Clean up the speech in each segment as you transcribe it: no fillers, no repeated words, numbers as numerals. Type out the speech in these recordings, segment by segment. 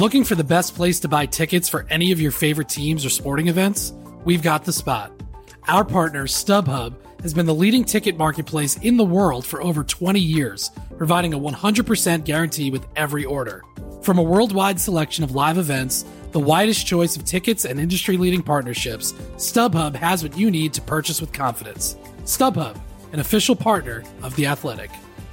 Looking for the best place to buy tickets for any of your favorite teams or sporting events? We've got the spot. Our partner, StubHub, has been the leading ticket marketplace in the world for over 20 years, providing a 100% guarantee with every order. From a worldwide selection of live events, the widest choice of tickets and industry-leading partnerships, StubHub has what you need to purchase with confidence. StubHub, an official partner of The Athletic.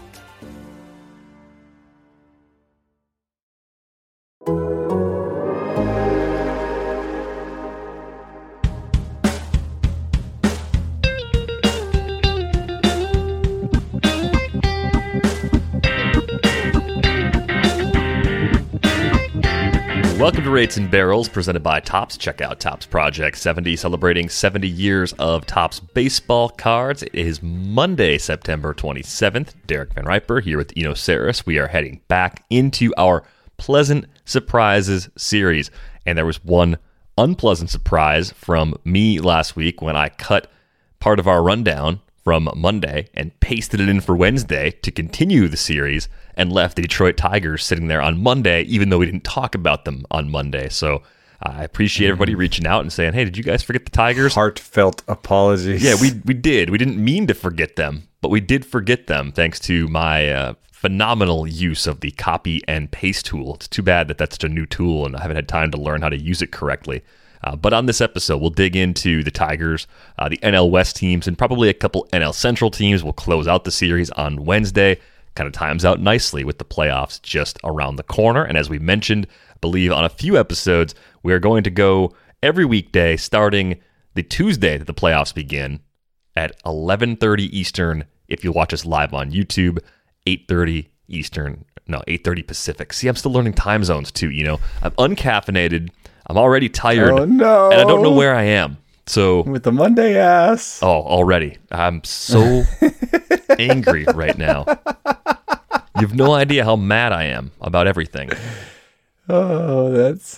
Welcome to Rates and Barrels, presented by Topps. Check out Topps Project 70, celebrating 70 years of Topps baseball cards. It is Monday, September 27th. Derek Van Riper here with Eno Saris. We are heading back into our Pleasant Surprises series. And there was one unpleasant surprise from me last week when I cut part of our rundown from Monday and pasted it in for Wednesday to continue the series, and left the Detroit Tigers sitting there on Monday, even though we didn't talk about them on Monday. So I appreciate everybody reaching out and saying, hey, did you guys forget the Tigers? Heartfelt apologies. Yeah, we did. We didn't mean to forget them, but we did forget them thanks to my phenomenal use of the copy and paste tool. It's too bad that that's such a new tool and I haven't had time to learn how to use it correctly. But on this episode, we'll dig into the Tigers, the NL West teams, and probably a couple NL Central teams. We'll close out the series on Wednesday. Kind of times out nicely with the playoffs just around the corner. And as we mentioned, I believe on a few episodes, we are going to go every weekday starting the Tuesday that the playoffs begin at 11:30 Eastern. If you watch us live on YouTube, 8:30 Eastern. No, 8:30 Pacific. See, I'm still learning time zones too, you know. I'm uncaffeinated. I'm already tired. Oh, no. And I don't know where I am. So with the Monday ass. Oh, already. I'm so angry right now. You have no idea how mad I am about everything. Oh, that's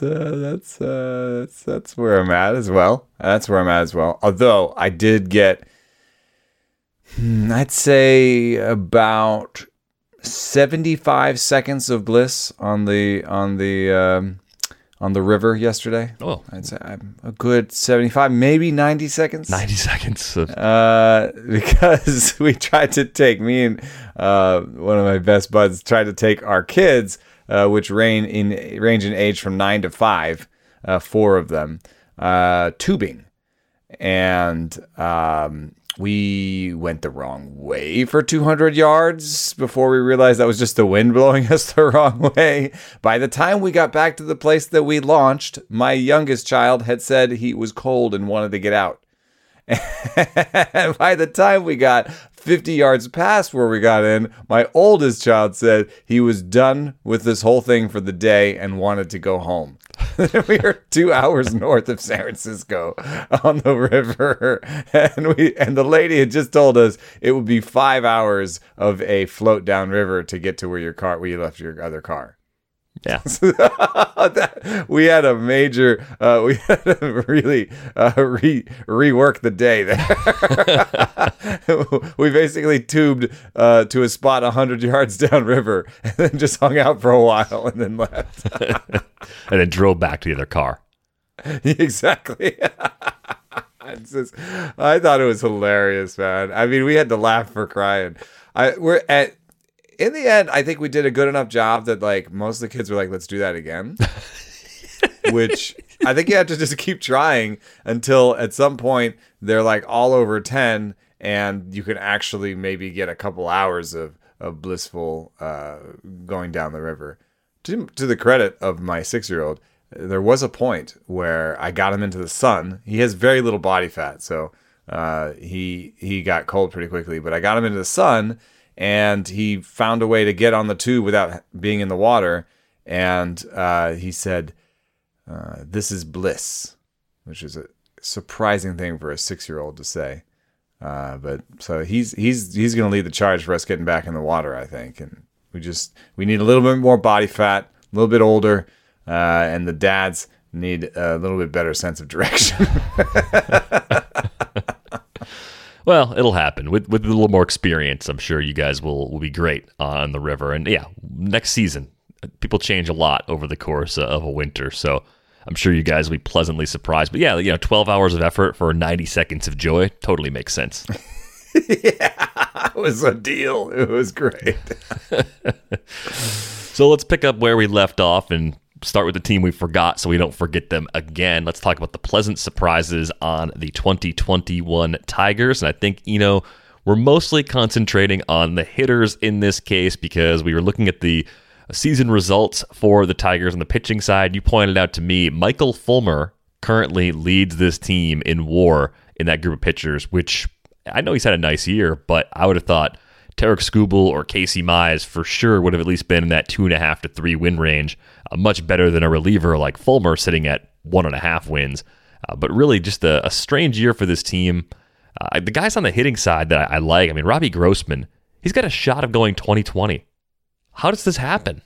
where I'm at as well. That's where I'm at as well. Although I did get, I'd say about 75 seconds of bliss on the river yesterday. Oh, I'd say I'm a good 75, maybe 90 seconds. 90 seconds. Because we tried to take, me and one of my best buds tried to take our kids, which range in age from 9 to 5, 4 of them, tubing. And we went the wrong way for 200 yards before we realized that was just the wind blowing us the wrong way. By the time we got back to the place that we launched, my youngest child had said he was cold and wanted to get out. And by the time we got 50 yards past where we got in, my oldest child said he was done with this whole thing for the day and wanted to go home. We were 2 hours north of San Francisco on the river, and the lady had just told us it would be 5 hours of a float down river to get to where you left your other car. Yeah. We had a major, we had to really rework the day there. We basically tubed to a spot 100 yards downriver and then just hung out for a while and then left. And then drove back to the other car. Exactly. I thought it was hilarious, man. I mean, we had to laugh for crying. In the end, I think we did a good enough job that like most of the kids were like, let's do that again. Which I think you have to just keep trying until at some point they're like all over 10 and you can actually maybe get a couple hours of blissful going down the river. To the credit of my 6-year-old, there was a point where I got him into the sun. He has very little body fat, so he got cold pretty quickly. But I got him into the sun, and he found a way to get on the tube without being in the water. And he said, "This is bliss," which is a surprising thing for a 6-year-old to say. But so he's going to lead the charge for us getting back in the water, I think. And we need a little bit more body fat, a little bit older, and the dads need a little bit better sense of direction. Well, it'll happen. With a little more experience, I'm sure you guys will be great on the river. And yeah, next season, people change a lot over the course of a winter, so I'm sure you guys will be pleasantly surprised. But yeah, 12 hours of effort for 90 seconds of joy totally makes sense. Yeah, it was a deal. It was great. So let's pick up where we left off and start with the team we forgot so we don't forget them again. Let's talk about the pleasant surprises on the 2021 Tigers. And I think, we're mostly concentrating on the hitters in this case because we were looking at the season results for the Tigers on the pitching side. You pointed out to me, Michael Fulmer currently leads this team in WAR in that group of pitchers, which I know he's had a nice year, but I would have thought Tarek Skubal or Casey Mize for sure would have at least been in that 2.5 to 3 win range, much better than a reliever like Fulmer sitting at 1.5 wins. But really just a strange year for this team. The guys on the hitting side that I like, Robbie Grossman, he's got a shot of going 2020. How does this happen?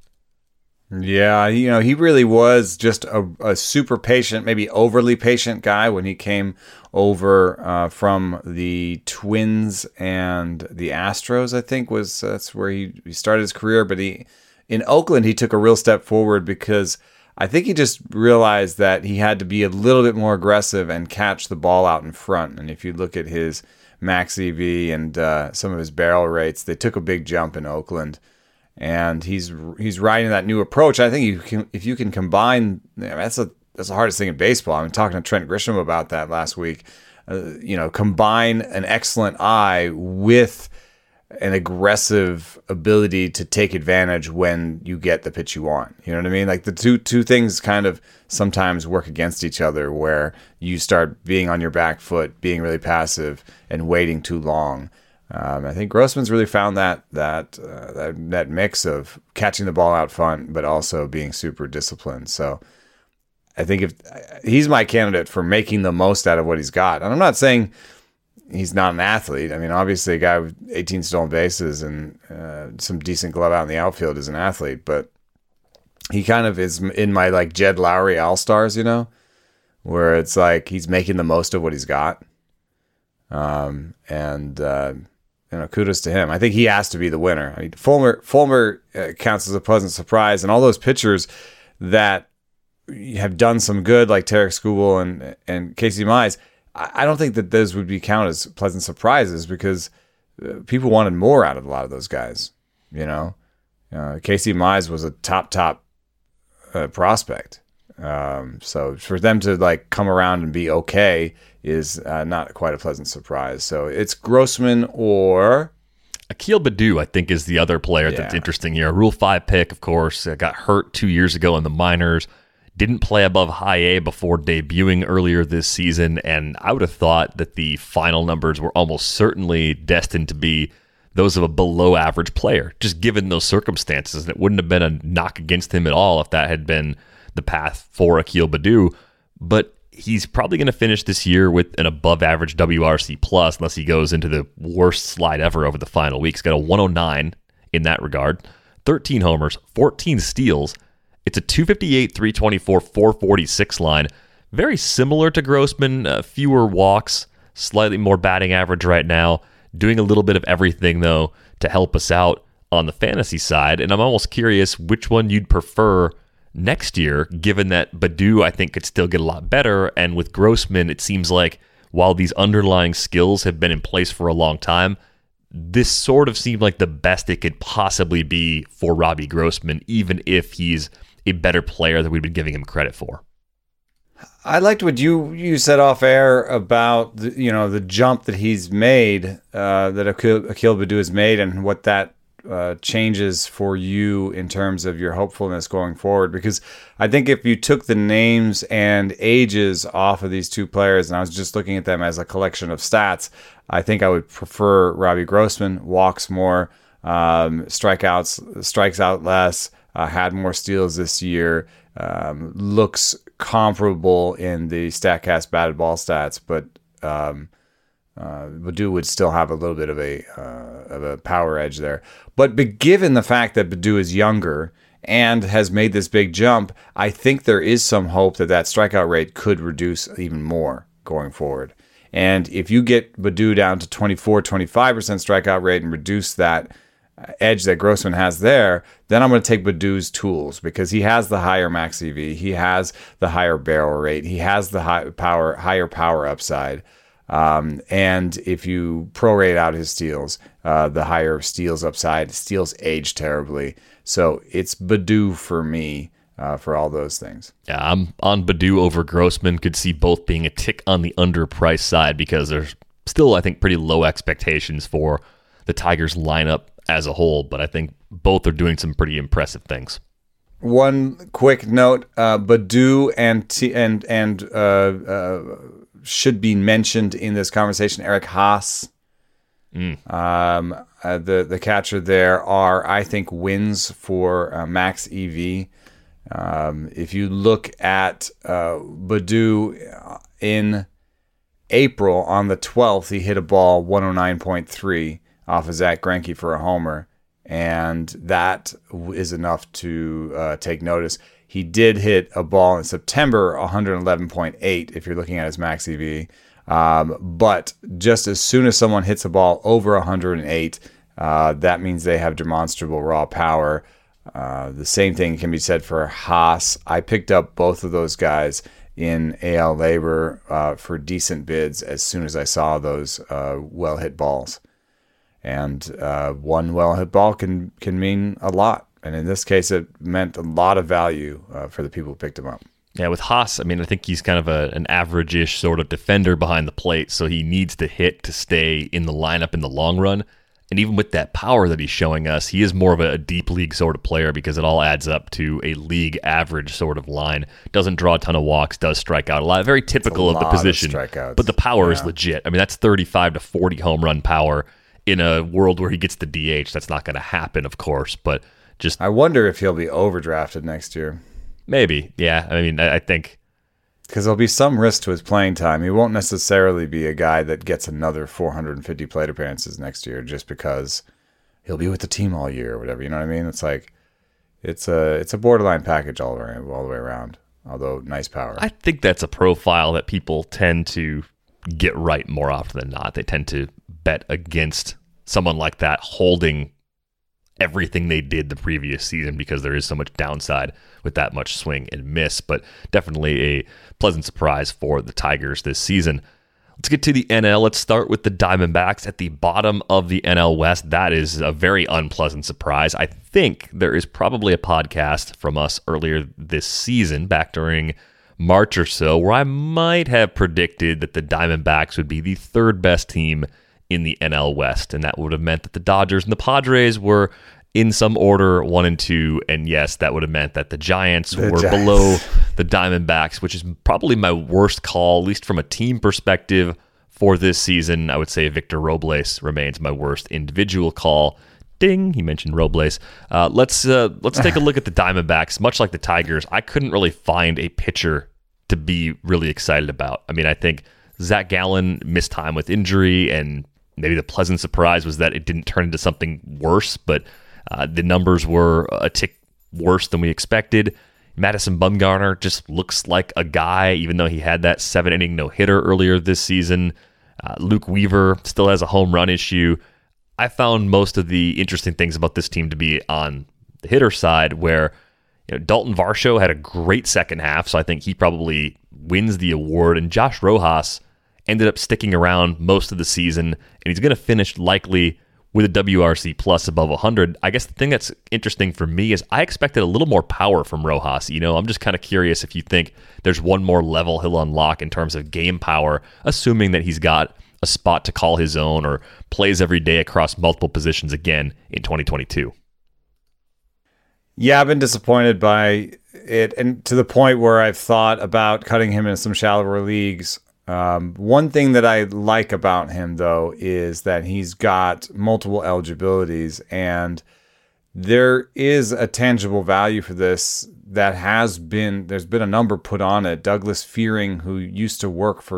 Yeah, he really was just a super patient, maybe overly patient guy when he came over from the Twins and the Astros, I think that's where he started his career. But in Oakland, he took a real step forward because I think he just realized that he had to be a little bit more aggressive and catch the ball out in front. And if you look at his max EV and some of his barrel rates, they took a big jump in Oakland. And he's riding that new approach. I think if you can combine, that's the hardest thing in baseball. I'm talking to Trent Grisham about that last week. Combine an excellent eye with an aggressive ability to take advantage when you get the pitch you want. You know what I mean? Like the two things kind of sometimes work against each other, where you start being on your back foot, being really passive, and waiting too long. I think Grossman's really found that mix of catching the ball out front, but also being super disciplined. So I think if he's my candidate for making the most out of what he's got, and I'm not saying he's not an athlete. Obviously a guy with 18 stolen bases and some decent glove out in the outfield is an athlete, but he kind of is in my like Jed Lowry All-Stars, where it's like he's making the most of what he's got. Kudos to him. I think he has to be the winner. Fulmer counts as a pleasant surprise, and all those pitchers that have done some good, like Tarek Skubal and Casey Mize, I don't think that those would be counted as pleasant surprises because people wanted more out of a lot of those guys. Casey Mize was a top prospect. So for them to like come around and be okay is not quite a pleasant surprise. So it's Grossman or Akil Baddoo, I think, is the other player that's interesting here. Rule 5 pick, of course, got hurt 2 years ago in the minors. Didn't play above high A before debuting earlier this season, and I would have thought that the final numbers were almost certainly destined to be those of a below average player, just given those circumstances. And it wouldn't have been a knock against him at all if that had been the path for Akil Baddoo. But he's probably going to finish this year with an above average WRC plus, unless he goes into the worst slide ever over the final week. He's got a 109 in that regard, 13 homers, 14 steals. It's a 258, 324, 446 line. Very similar to Grossman, fewer walks, slightly more batting average right now. Doing a little bit of everything, though, to help us out on the fantasy side. And I'm almost curious which one you'd prefer next year, given that Baddoo, I think, could still get a lot better. And with Grossman, it seems like while these underlying skills have been in place for a long time, this sort of seemed like the best it could possibly be for Robbie Grossman, even if he's a better player than we've been giving him credit for. I liked what you said off air about the jump that he's made, that Akil Baddoo has made, and what that changes for you in terms of your hopefulness going forward. Because I think if you took the names and ages off of these two players, and I was just looking at them as a collection of stats, I think I would prefer Robbie Grossman. Walks more, strikes out less, had more steals this year, looks comparable in the StatCast batted ball stats, but Baddoo would still have a little bit of a power edge there. But given the fact that Baddoo is younger and has made this big jump, I think there is some hope that strikeout rate could reduce even more going forward. And if you get Baddoo down to 24-25% strikeout rate and reduce that edge that Grossman has there, then I'm going to take Badou's tools because he has the higher max EV, he has the higher barrel rate, he has the higher power upside. And if you prorate out his steals, the higher steals upside, steals age terribly. So it's Badou for me. For all those things. Yeah, I'm on Badou over Grossman. Could see both being a tick on the underpriced side because there's still, I think, pretty low expectations for the Tigers lineup as a whole, but I think both are doing some pretty impressive things. One quick note, Badou should be mentioned in this conversation, Eric Haas. The catcher there are, I think, wins for max EV. If you look at Badou in April on the 12th, he hit a ball 109.3 off of Zach Greinke for a homer, and that is enough to take notice. He did hit a ball in September 111.8 if you're looking at his max EV, but just as soon as someone hits a ball over 108, that means they have demonstrable raw power. The same thing can be said for Haas. I picked up both of those guys in AL Labor for decent bids as soon as I saw those well-hit balls. And one well-hit ball can mean a lot. And in this case, it meant a lot of value for the people who picked him up. Yeah, with Haas, I mean, I think he's kind of an average-ish sort of defender behind the plate, so he needs to hit to stay in the lineup in the long run. And even with that power that he's showing us, he is more of a deep league sort of player because it all adds up to a league average sort of line. Doesn't draw a ton of walks, does strike out a lot. Very typical of the position. But the power is legit. I mean, that's 35 to 40 home run power in a world where he gets the DH. That's not going to happen, of course. But just I wonder if he'll be overdrafted next year. Maybe, yeah. I mean, I think because there'll be some risk to his playing time. He won't necessarily be a guy that gets another 450 plate appearances next year just because he'll be with the team all year or whatever. You know what I mean? It's like it's a borderline package all the way around. Although nice power. I think that's a profile that people tend to get right more often than not. They tend to bet against someone like that holding everything they did the previous season because there is so much downside with that much swing and miss, but definitely a pleasant surprise for the Tigers this season. Let's get to the NL. Let's start with the Diamondbacks at the bottom of the NL West. That is a very unpleasant surprise. I think there is probably a podcast from us earlier this season, back during March or so, where I might have predicted that the Diamondbacks would be the third best team in the NL West, and that would have meant that the Dodgers and the Padres were in some order 1 and 2, and yes, that would have meant that the Giants were below the Diamondbacks, which is probably my worst call, at least from a team perspective for this season. I would say Victor Robles remains my worst individual call. Ding, he mentioned Robles. Let's take a look at the Diamondbacks. Much like the Tigers, I couldn't really find a pitcher to be really excited about. I mean, I think Zach Gallen missed time with injury, and maybe the pleasant surprise was that it didn't turn into something worse, but the numbers were a tick worse than we expected. Madison Bumgarner just looks like a guy, even though he had that 7-inning no-hitter earlier this season. Luke Weaver still has a home run issue. I found most of the interesting things about this team to be on the hitter side, where Dalton Varsho had a great second half, so I think he probably wins the award, and Josh Rojas ended up sticking around most of the season, and he's going to finish likely with a WRC plus above 100. I guess the thing that's interesting for me is I expected a little more power from Rojas. I'm just kind of curious if you think there's one more level he'll unlock in terms of game power, assuming that he's got a spot to call his own or plays every day across multiple positions again in 2022. Yeah, I've been disappointed by it, and to the point where I've thought about cutting him in some shallower leagues. One thing that I like about him, though, is that he's got multiple eligibilities, and there is a tangible value for this that there's been a number put on it. Douglas Fearing, who used to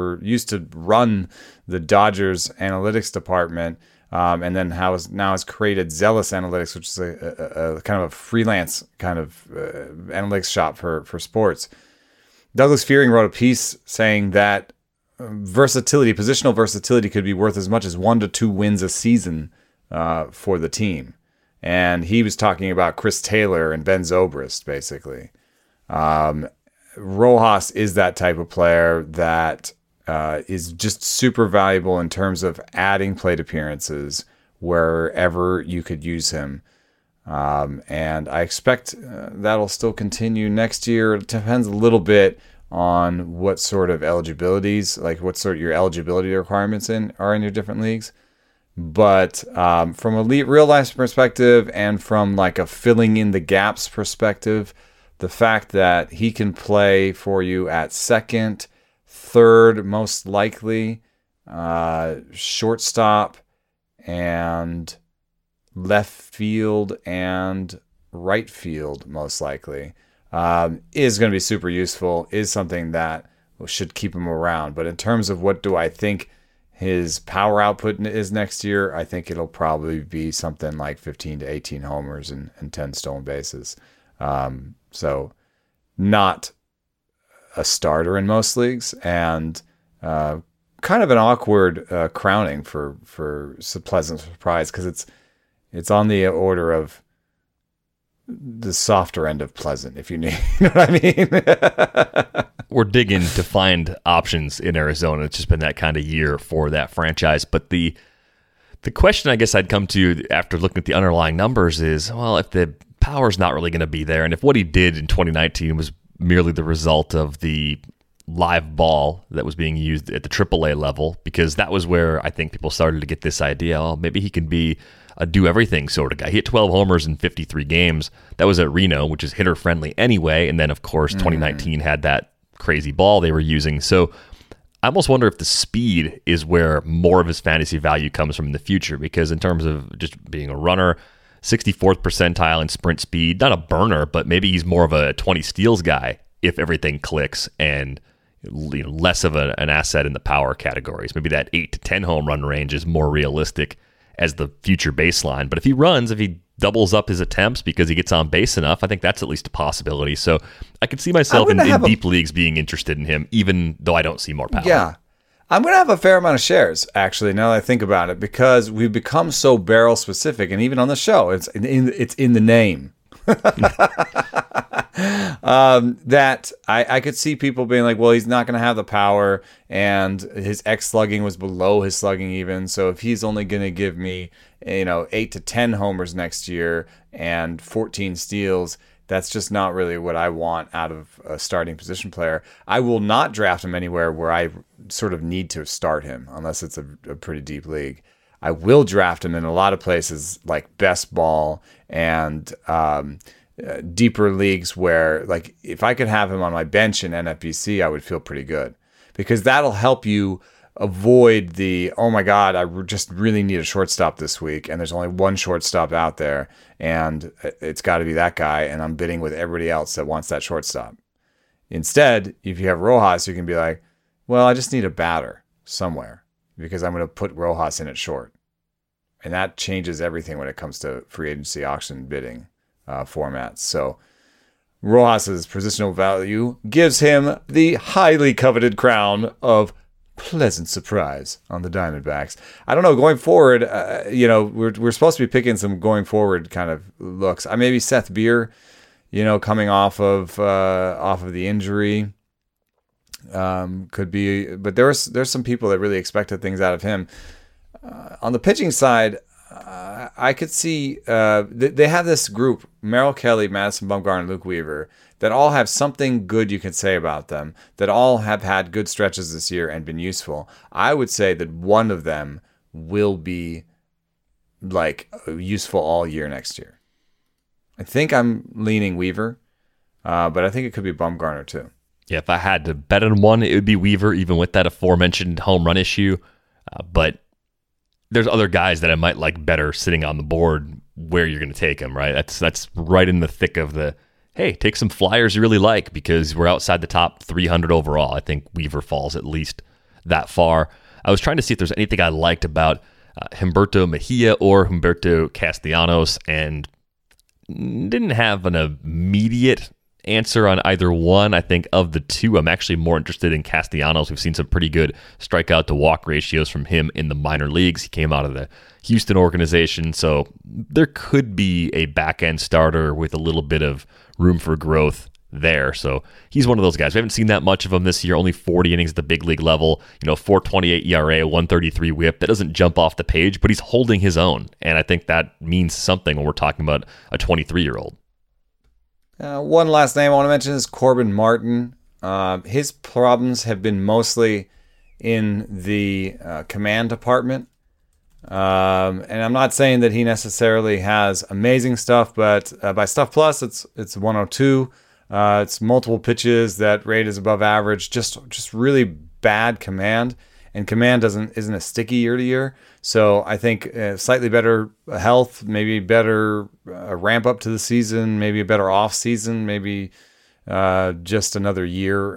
run the Dodgers analytics department, and then now has created Zealous Analytics, which is a kind of a freelance kind of analytics shop for sports. Douglas Fearing wrote a piece saying that positional versatility could be worth as much as 1 to 2 wins a season for the team. And he was talking about Chris Taylor and Ben Zobrist, basically. Rojas is that type of player that is just super valuable in terms of adding plate appearances wherever you could use him. And I expect that'll still continue next year. It depends a little bit on what sort of eligibilities, like what sort of your eligibility requirements are in your different leagues. But from a real life perspective and from like a filling in the gaps perspective, the fact that he can play for you at second, third, most likely, shortstop, and left field and right field, most likely, is going to be super useful, is something that should keep him around. But in terms of what do I think his power output is next year, I think it'll probably be something like 15 to 18 homers and 10 stolen bases. So not a starter in most leagues, and kind of an awkward crowning for pleasant surprise, because it's on the order of the softer end of pleasant, if you know what I mean. We're digging to find options in Arizona. It's just been that kind of year for that franchise. But the question I guess I'd come to after looking at the underlying numbers is, well, if the power's not really going to be there, and if what he did in 2019 was merely the result of the live ball that was being used at the AAA level, because that was where I think people started to get this idea, oh, maybe he can be a do-everything sort of guy. He hit 12 homers in 53 games. That was at Reno, which is hitter-friendly anyway, and then, of course, 2019 had that crazy ball they were using. So I almost wonder if the speed is where more of his fantasy value comes from in the future, because in terms of just being a runner, 64th percentile in sprint speed, not a burner, but maybe he's more of a 20 steals guy if everything clicks, and less of an asset in the power categories. Maybe that 8 to 10 home run range is more realistic as the future baseline. But if he doubles up his attempts because he gets on base enough, I think that's at least a possibility. So I could see myself in deep leagues being interested in him, even though I don't see more power. Yeah. I'm going to have a fair amount of shares, actually, now that I think about it, because we've become so barrel specific, and even on the show, it's in the name. That I could see people being like, well, he's not going to have the power, and his X slugging was below his slugging even. So if he's only going to give me, 8 to 10 homers next year and 14 steals, that's just not really what I want out of a starting position player. I will not draft him anywhere where I sort of need to start him, unless it's a pretty deep league. I will draft him in a lot of places like best ball and deeper leagues where, like, if I could have him on my bench in NFBC, I would feel pretty good, because that'll help you avoid the, oh my God, I just really need a shortstop this week, and there's only one shortstop out there, and it's got to be that guy, and I'm bidding with everybody else that wants that shortstop. Instead, if you have Rojas, you can be like, well, I just need a batter somewhere, because I'm going to put Rojas in at short. And that changes everything when it comes to free agency auction bidding formats. So Rojas's positional value gives him the highly coveted crown of pleasant surprise on the Diamondbacks. I don't know, going forward, we're supposed to be picking some going forward kind of looks. Maybe Seth Beer, coming off of the injury, could be. But there's some people that really expected things out of him. On the pitching side, I could see they have this group, Merrill Kelly, Madison Bumgarner, and Luke Weaver, that all have something good you can say about them, that all have had good stretches this year and been useful. I would say that one of them will be like useful all year next year. I think I'm leaning Weaver, but I think it could be Bumgarner too. Yeah, if I had to bet on one, it would be Weaver, even with that aforementioned home run issue. But there's other guys that I might like better sitting on the board where you're going to take them, right? That's right in the thick of the, hey, take some flyers you really like because we're outside the top 300 overall. I think Weaver falls at least that far. I was trying to see if there's anything I liked about Humberto Mejia or Humberto Castellanos, and didn't have an immediate answer on either one. I think of the two, I'm actually more interested in Castellanos. We've seen some pretty good strikeout to walk ratios from him in the minor leagues. He came out of the Houston organization, so there could be a back-end starter with a little bit of room for growth there. So he's one of those guys. We haven't seen that much of him this year. Only 40 innings at the big league level. 4.28 ERA, 133 WHIP. That doesn't jump off the page, but he's holding his own, and I think that means something when we're talking about a 23-year-old. One last name I want to mention is Corbin Martin. His problems have been mostly in the command department. And I'm not saying that he necessarily has amazing stuff, but by Stuff Plus, it's 102. It's multiple pitches that rate is above average. Just really bad command, and command isn't as sticky year to year. So I think slightly better health, maybe better ramp up to the season, maybe a better off season, maybe just another year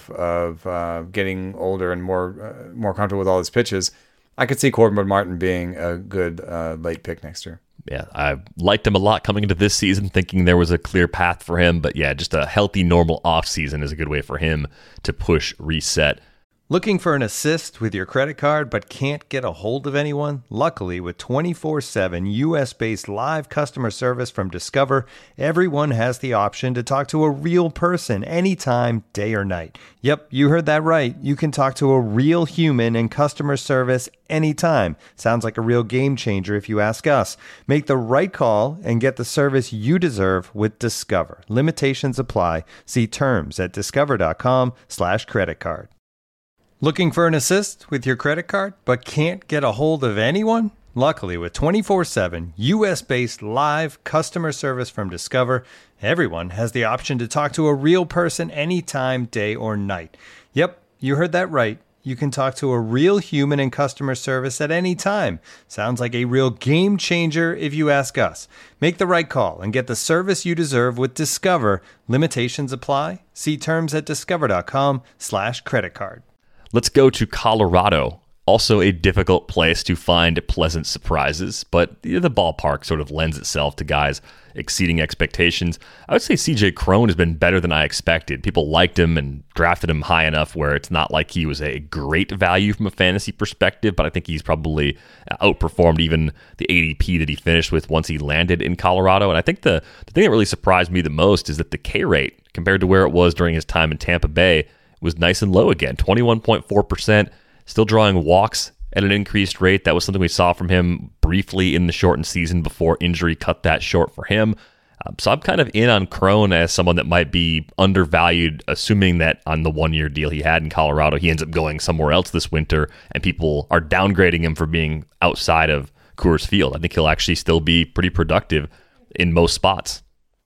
of getting older and more comfortable with all his pitches. I could see Corbin Martin being a good late pick next year. Yeah, I liked him a lot coming into this season, thinking there was a clear path for him. But yeah, just a healthy, normal offseason is a good way for him to push reset. Looking for an assist with your credit card but can't get a hold of anyone? Luckily, with 24/7 US-based live customer service from Discover, everyone has the option to talk to a real person anytime, day or night. Yep, you heard that right. You can talk to a real human in customer service anytime. Sounds like a real game changer if you ask us. Make the right call and get the service you deserve with Discover. Limitations apply. See terms at discover.com/creditcard. Looking for an assist with your credit card but can't get a hold of anyone? Luckily, with 24/7 US-based live customer service from Discover, everyone has the option to talk to a real person anytime, day or night. Yep, you heard that right. You can talk to a real human in customer service at any time. Sounds like a real game changer if you ask us. Make the right call and get the service you deserve with Discover. Limitations apply. See terms at discover.com/creditcard. Let's go to Colorado. Also a difficult place to find pleasant surprises, but the ballpark sort of lends itself to guys exceeding expectations. I would say CJ Cron has been better than I expected. People liked him and drafted him high enough where it's not like he was a great value from a fantasy perspective, but I think he's probably outperformed even the ADP that he finished with once he landed in Colorado. And I think the thing that really surprised me the most is that the K rate, compared to where it was during his time in Tampa Bay, was nice and low again, 21.4%, still drawing walks at an increased rate. That was something we saw from him briefly in the shortened season before injury cut that short for him. So I'm kind of in on Cron as someone that might be undervalued, assuming that on the one-year deal he had in Colorado, he ends up going somewhere else this winter, and people are downgrading him for being outside of Coors Field. I think he'll actually still be pretty productive in most spots.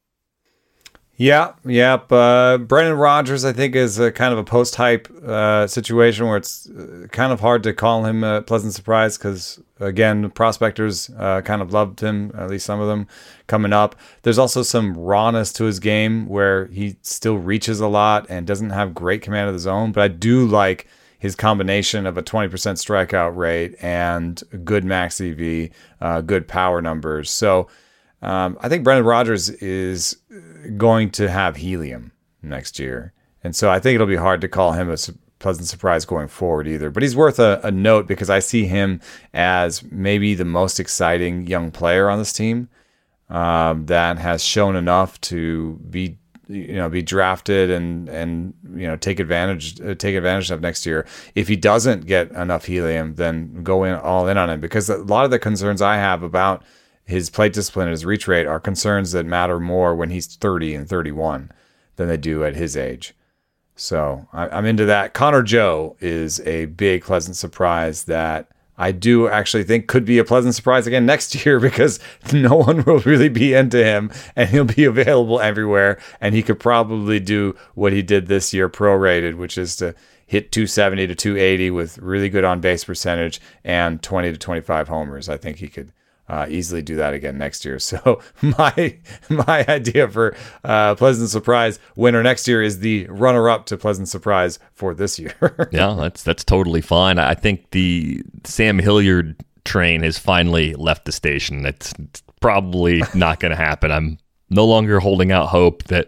Yep. Brendan Rodgers, I think, is a kind of a post-hype situation where it's kind of hard to call him a pleasant surprise because, again, prospectors kind of loved him, at least some of them, coming up. There's also some rawness to his game where he still reaches a lot and doesn't have great command of the zone, but I do like his combination of a 20% strikeout rate and good max EV, good power numbers. So I think Brendan Rodgers is going to have helium next year. And so I think it'll be hard to call him a pleasant surprise going forward either. But he's worth a note because I see him as maybe the most exciting young player on this team that has shown enough to be drafted and take advantage of next year. If he doesn't get enough helium, then go all in on him, because a lot of the concerns I have about his plate discipline and his reach rate are concerns that matter more when he's 30 and 31 than they do at his age. So I'm into that. Connor Joe is a big pleasant surprise that I do actually think could be a pleasant surprise again next year, because no one will really be into him and he'll be available everywhere. And he could probably do what he did this year prorated, which is to hit 270 to 280 with really good on base percentage and 20 to 25 homers. I think he could easily do that again next year. So my idea for pleasant surprise winner next year is the runner-up to pleasant surprise for this year. Yeah, that's totally fine. I think the Sam Hilliard train has finally left the station. It's probably not going to happen. I'm no longer holding out hope that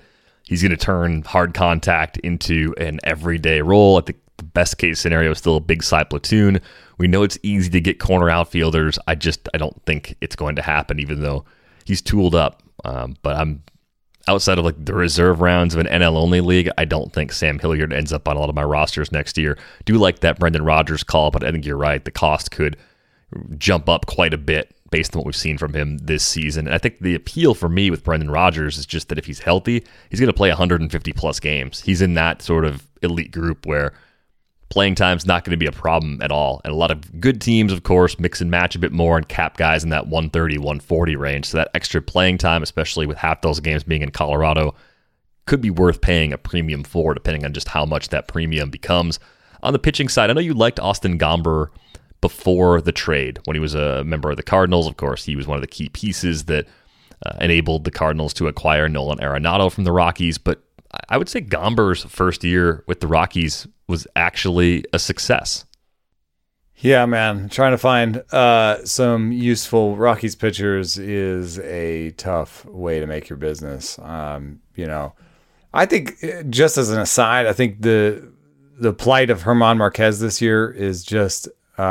he's going to turn hard contact into an everyday role. I think the best case scenario is still a big side platoon. We know it's easy to get corner outfielders. I don't think it's going to happen, even though he's tooled up. But I'm outside of like the reserve rounds of an NL only league, I don't think Sam Hilliard ends up on a lot of my rosters next year. Do like that Brendan Rodgers call, but I think you're right. The cost could jump up quite a bit based on what we've seen from him this season. And I think the appeal for me with Brendan Rodgers is just that if he's healthy, he's going to play 150 plus games. He's in that sort of elite group where playing time's not going to be a problem at all. And a lot of good teams, of course, mix and match a bit more and cap guys in that 130, 140 range. So that extra playing time, especially with half those games being in Colorado, could be worth paying a premium for, depending on just how much that premium becomes. On the pitching side, I know you liked Austin Gomber before the trade. When he was a member of the Cardinals, of course, he was one of the key pieces that enabled the Cardinals to acquire Nolan Arenado from the Rockies. But I would say Gomber's first year with the Rockies was actually a success. Yeah, man. Trying to find some useful Rockies pitchers is a tough way to make your business. I think, just as an aside, I think the plight of German Marquez this year is just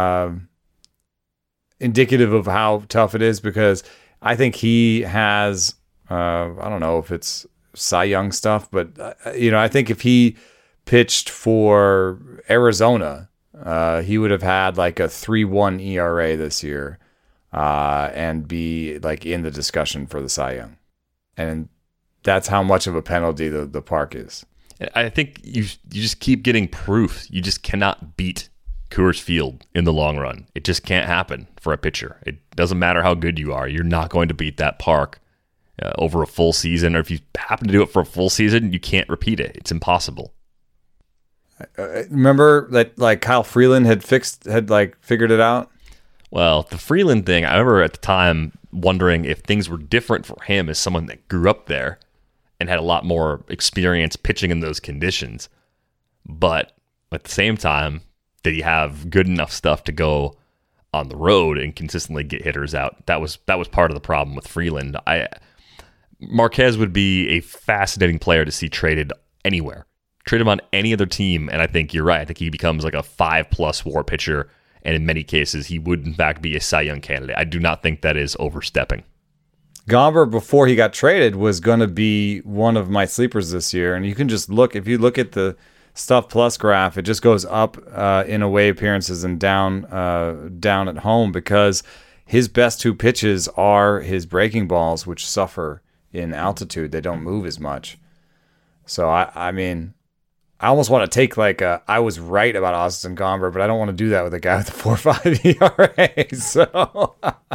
indicative of how tough it is, because I think he has, I don't know if it's Cy Young stuff, but I think if he pitched for Arizona, he would have had like a 3.1 ERA this year, and be like in the discussion for the Cy Young. And that's how much of a penalty the park is. I think you just keep getting proof. You just cannot beat Coors Field in the long run. It just can't happen for a pitcher. It doesn't matter how good you are. You're not going to beat that park over a full season, or if you happen to do it for a full season, you can't repeat it. It's impossible. Remember that like Kyle Freeland had figured it out? Well, the Freeland thing, I remember at the time wondering if things were different for him as someone that grew up there and had a lot more experience pitching in those conditions. But at the same time, did he have good enough stuff to go on the road and consistently get hitters out? That was part of the problem with Freeland. Marquez would be a fascinating player to see traded anywhere. Trade him on any other team, and I think you're right. I think he becomes like a 5+ WAR pitcher, and in many cases, he would in fact be a Cy Young candidate. I do not think that is overstepping. Gomber, before he got traded, was going to be one of my sleepers this year, and you can just look. If you look at the Stuff Plus graph, it just goes up in away appearances and down at home, because his best two pitches are his breaking balls, which suffer in altitude. They don't move as much. So I mean, I almost want to take I was right about Austin Gomber, but I don't want to do that with a guy with a 4.5 ERA. So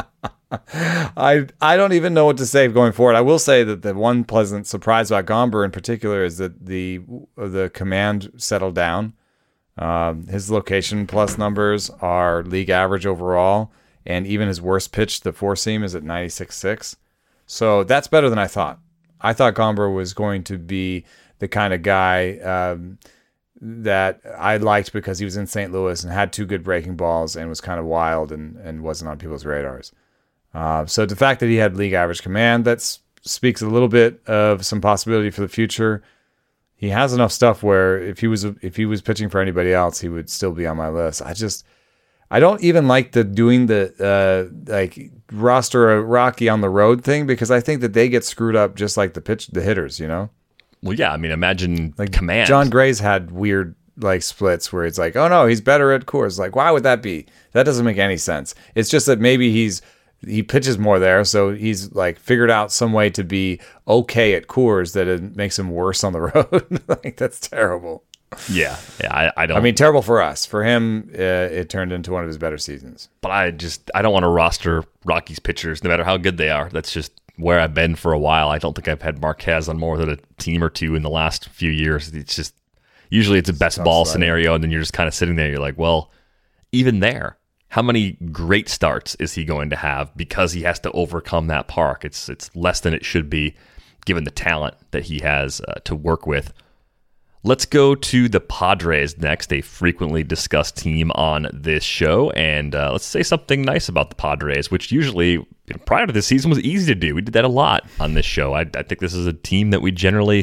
I don't even know what to say going forward. I will say that the one pleasant surprise about Gomber in particular is that the command settled down. His location plus numbers are league average overall, and even his worst pitch, the four seam, is at 96.6. So that's better than I thought. I thought Gomber was going to be the kind of guy that I liked because he was in St. Louis and had two good breaking balls and was kind of wild and wasn't on people's radars. So the fact that he had league average command, that speaks a little bit of some possibility for the future. He has enough stuff where if he was pitching for anybody else, he would still be on my list. I don't even like doing the roster a Rocky on the road thing, because I think that they get screwed up just like the hitters, Well, yeah, I mean, imagine like command. John Gray's had weird splits where it's like, oh no, he's better at Coors. Like, why would that be? That doesn't make any sense. It's just that maybe he pitches more there, so he's figured out some way to be okay at Coors that it makes him worse on the road. That's terrible. Yeah, I don't. I mean, terrible for us. For him, it turned into one of his better seasons. But I don't want to roster Rockies pitchers, no matter how good they are. That's just where I've been for a while. I don't think I've had Marquez on more than a team or two in the last few years. It's just usually it's a best ball scenario, and then you're just kind of sitting there. You're like, well, even there, how many great starts is he going to have because he has to overcome that park? It's less than it should be, given the talent that he has to work with. Let's go to the Padres next, a frequently discussed team on this show. And let's say something nice about the Padres, which usually, prior to this season, was easy to do. We did that a lot on this show. I think this is a team that we generally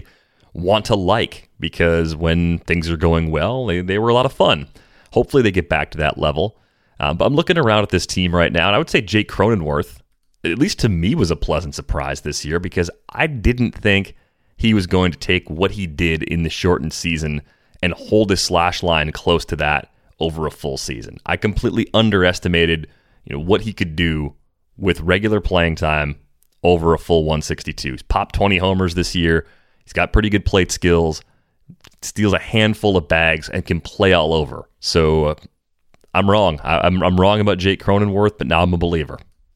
want to like, because when things are going well, they were a lot of fun. Hopefully they get back to that level. But I'm looking around at this team right now, and I would say Jake Cronenworth, at least to me, was a pleasant surprise this year, because I didn't think he was going to take what he did in the shortened season and hold his slash line close to that over a full season. I completely underestimated what he could do with regular playing time over a full 162. He's popped 20 homers this year. He's got pretty good plate skills, steals a handful of bags, and can play all over. So I'm wrong. I'm wrong about Jake Cronenworth, but now I'm a believer.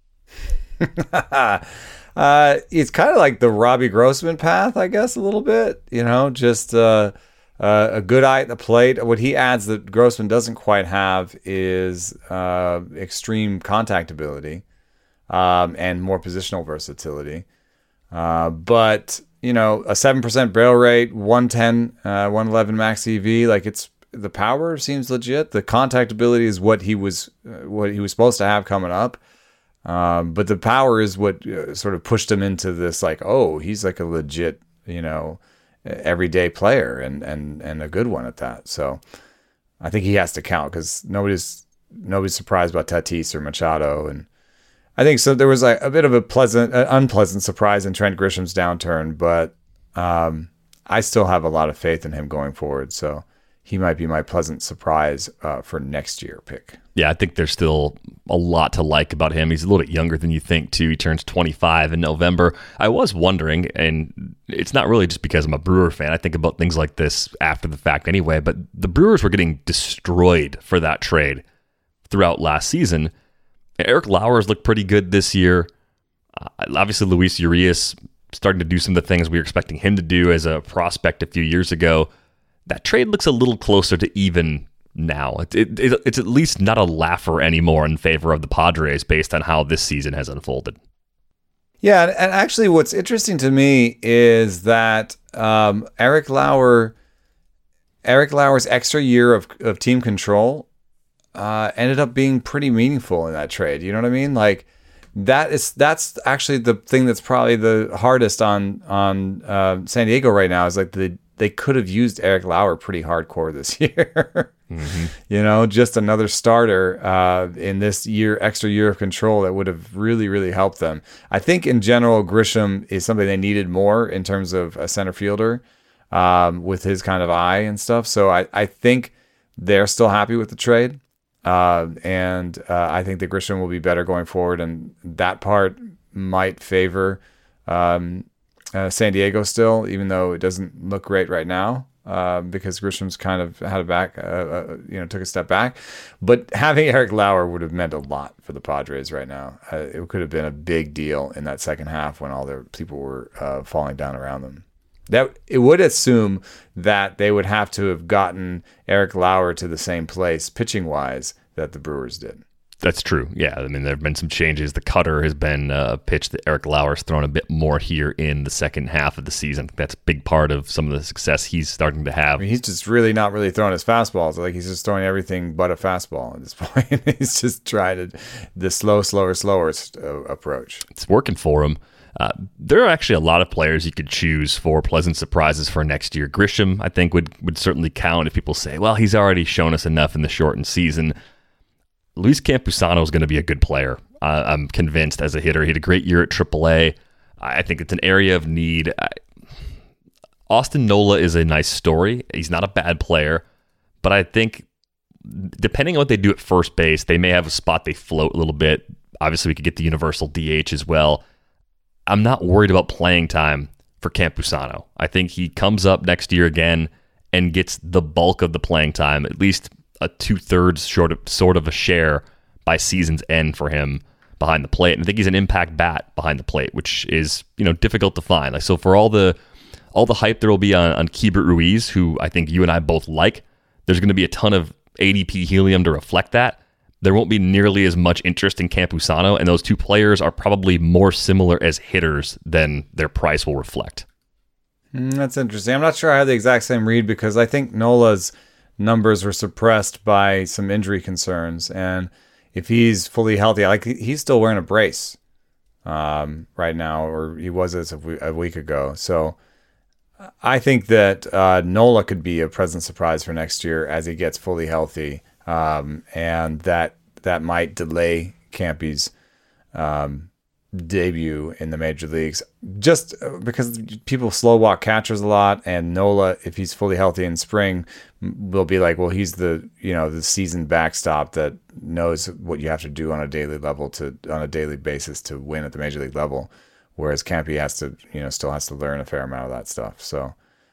It's kind of like the Robbie Grossman path, I guess, a little bit. Just a good eye at the plate. What he adds that Grossman doesn't quite have is extreme contact ability and more positional versatility. But a 7% barrel rate, 110, 111 max EV, the power seems legit. The contact ability is what he was supposed to have coming up. But the power is what sort of pushed him into this, he's like a legit, everyday player and a good one at that. So I think he has to count, because nobody's surprised about Tatis or Machado. And I think so. There was a bit of unpleasant surprise in Trent Grisham's downturn, but I still have a lot of faith in him going forward. So he might be my pleasant surprise for next year pick. Yeah, I think there's still a lot to like about him. He's a little bit younger than you think, too. He turns 25 in November. I was wondering, and it's not really just because I'm a Brewer fan. I think about things like this after the fact anyway, but the Brewers were getting destroyed for that trade throughout last season. Eric Lauer's looked pretty good this year. Obviously, Luis Urias starting to do some of the things we were expecting him to do as a prospect a few years ago. That trade looks a little closer to even now. It's at least not a laugher anymore in favor of the Padres based on how this season has unfolded. Yeah, and actually what's interesting to me is that Eric Lauer's extra year of team control ended up being pretty meaningful in that trade. You know what I mean? That's actually the thing that's probably the hardest on San Diego right now, is they could have used Eric Lauer pretty hardcore this year. Mm-hmm. Just another starter in this extra year of control that would have really, really helped them. I think in general, Grisham is something they needed more in terms of a center fielder with his kind of eye and stuff. So I think they're still happy with the trade. And I think that Grisham will be better going forward, and that part might favor San Diego still, even though it doesn't look great right now, because Grisham's kind of had took a step back. But having Eric Lauer would have meant a lot for the Padres right now. It could have been a big deal in that second half when all their people were falling down around them. That it would assume that they would have to have gotten Eric Lauer to the same place pitching wise that the Brewers did. That's true. Yeah, I mean, there have been some changes. The cutter has been pitched that Eric Lauer's thrown a bit more here in the second half of the season. That's a big part of some of the success he's starting to have. I mean, he's just really not really throwing his fastballs. He's just throwing everything but a fastball at this point. He's just tried the slower approach. It's working for him. There are actually a lot of players you could choose for pleasant surprises for next year. Grisham, I think, would certainly count if people say, well, he's already shown us enough in the shortened season. Luis Campusano is going to be a good player. I'm convinced as a hitter. He had a great year at AAA. I think it's an area of need. Austin Nola is a nice story. He's not a bad player, but I think depending on what they do at first base, they may have a spot they float a little bit. Obviously, we could get the universal DH as well. I'm not worried about playing time for Campusano. I think he comes up next year again and gets the bulk of the playing time, at least a 2/3 sort of a share by season's end for him behind the plate. And I think he's an impact bat behind the plate, which is difficult to find. So for all the hype there will be on Keibert Ruiz, who I think you and I both like, there's going to be a ton of ADP helium to reflect that. There won't be nearly as much interest in Campusano, and those two players are probably more similar as hitters than their price will reflect. That's interesting. I'm not sure I have the exact same read, because I think Nola's numbers were suppressed by some injury concerns, and if he's fully healthy, he's still wearing a brace right now, or he was as a week ago. So I think that Nola could be a pleasant surprise for next year as he gets fully healthy, and that might delay Campy's debut in the major leagues, just because people slow walk catchers a lot, and Nola, if he's fully healthy in spring, will be like, well, he's the seasoned backstop that knows what you have to do on a daily basis to win at the major league level, whereas Campy has to still has to learn a fair amount of that stuff. So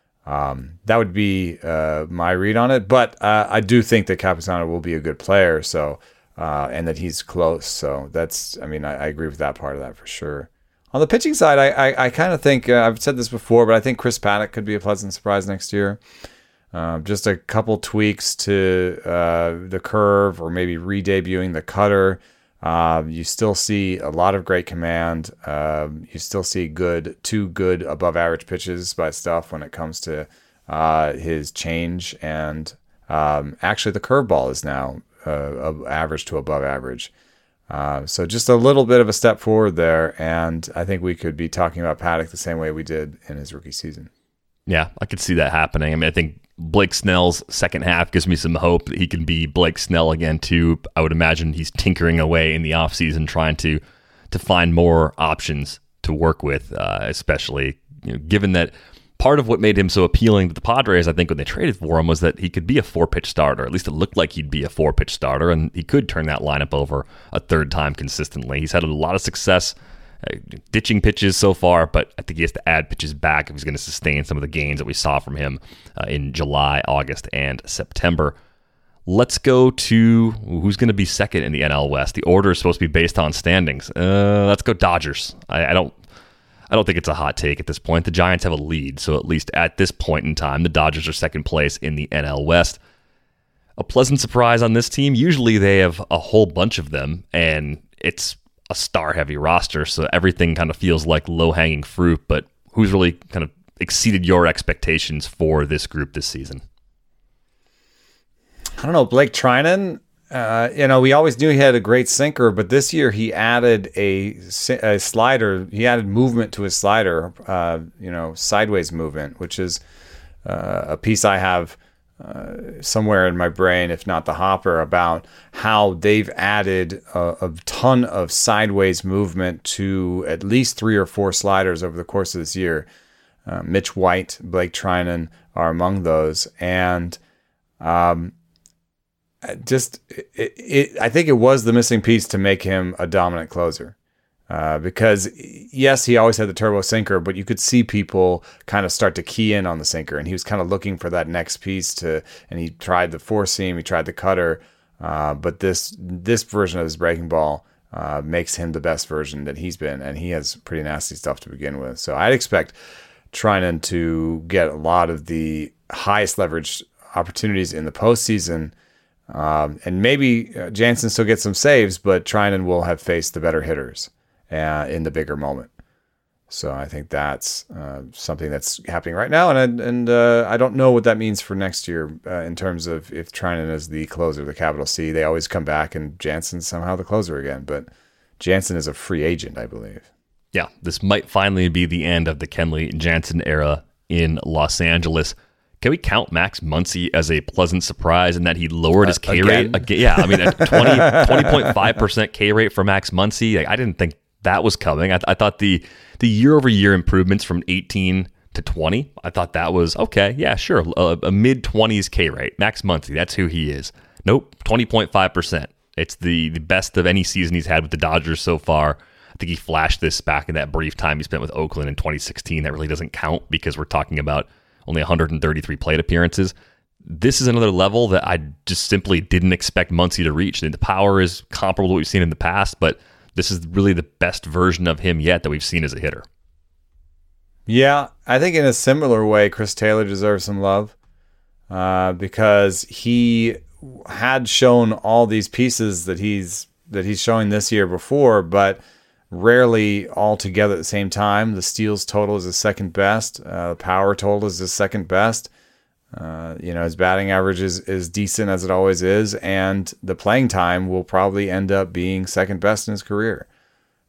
that would be my read on it, but I do think that Campusano will be a good player. So. And that he's close. So I agree with that part of that for sure. On the pitching side, I kind of think, I've said this before, but I think Chris Paddock could be a pleasant surprise next year. Just a couple tweaks to the curve, or maybe re-debuting the cutter. You still see a lot of great command. You still see two good above average pitches by Stuff when it comes to his change. And actually the curveball is now average to above average. So just a little bit of a step forward there, and I think we could be talking about Paddock the same way we did in his rookie season. Yeah, I could see that happening. I mean, I think Blake Snell's second half gives me some hope that he can be Blake Snell again too. I would imagine he's tinkering away in the offseason trying to find more options to work with, especially given that part of what made him so appealing to the Padres, I think, when they traded for him, was that he could be a 4-pitch starter. At least it looked like he'd be a 4-pitch starter, and he could turn that lineup over a third time consistently. He's had a lot of success ditching pitches so far, but I think he has to add pitches back if he's going to sustain some of the gains that we saw from him in July, August, and September. Let's go to who's going to be second in the NL West. The order is supposed to be based on standings. Let's go Dodgers. I don't think it's a hot take at this point. The Giants have a lead, so at least at this point in time, the Dodgers are second place in the NL West. A pleasant surprise on this team. Usually they have a whole bunch of them, and it's a star-heavy roster, so everything kind of feels like low-hanging fruit, but who's really kind of exceeded your expectations for this group this season? I don't know. Blake Trinan, we always knew he had a great sinker, but this year he added a slider. He added movement to his slider, sideways movement, which is a piece I have somewhere in my brain, if not the hopper, about how they've added a ton of sideways movement to at least 3 or 4 sliders over the course of this year. Mitch White, Blake Trinan are among those. And I think it was the missing piece to make him a dominant closer. Because yes, he always had the turbo sinker, but you could see people kind of start to key in on the sinker, and he was kind of looking for that next piece and he tried the 4-seam, he tried the cutter, but this version of his breaking ball makes him the best version that he's been, and he has pretty nasty stuff to begin with. So I'd expect Trinan to get a lot of the highest leverage opportunities in the postseason. And maybe Jansen still gets some saves, but Trinan will have faced the better hitters in the bigger moment. So I think that's something that's happening right now, and I don't know what that means for next year in terms of if Trinan is the closer, the capital C. They always come back, and Jansen's somehow the closer again. But Jansen is a free agent, I believe. Yeah, this might finally be the end of the Kenley Jansen era in Los Angeles. Can we count Max Muncy as a pleasant surprise in that he lowered his K rate? Yeah, I mean, a 20.5% K rate for Max Muncy. I didn't think that was coming. I thought the year-over-year improvements from 18 to 20, I thought that was, okay, yeah, sure, a mid-20s K rate. Max Muncy, that's who he is. Nope, 20.5%. It's the best of any season he's had with the Dodgers so far. I think he flashed this back in that brief time he spent with Oakland in 2016. That really doesn't count because we're talking about only 133 plate appearances. This is another level that I just simply didn't expect Muncy to reach. The power is comparable to what we've seen in the past, but this is really the best version of him yet that we've seen as a hitter. Yeah, I think in a similar way, Chris Taylor deserves some love because he had shown all these pieces that he's showing this year before, but rarely all together at the same time. The steals total is his second best. The power total is his second best. His batting average is decent as it always is, and the playing time will probably end up being second best in his career.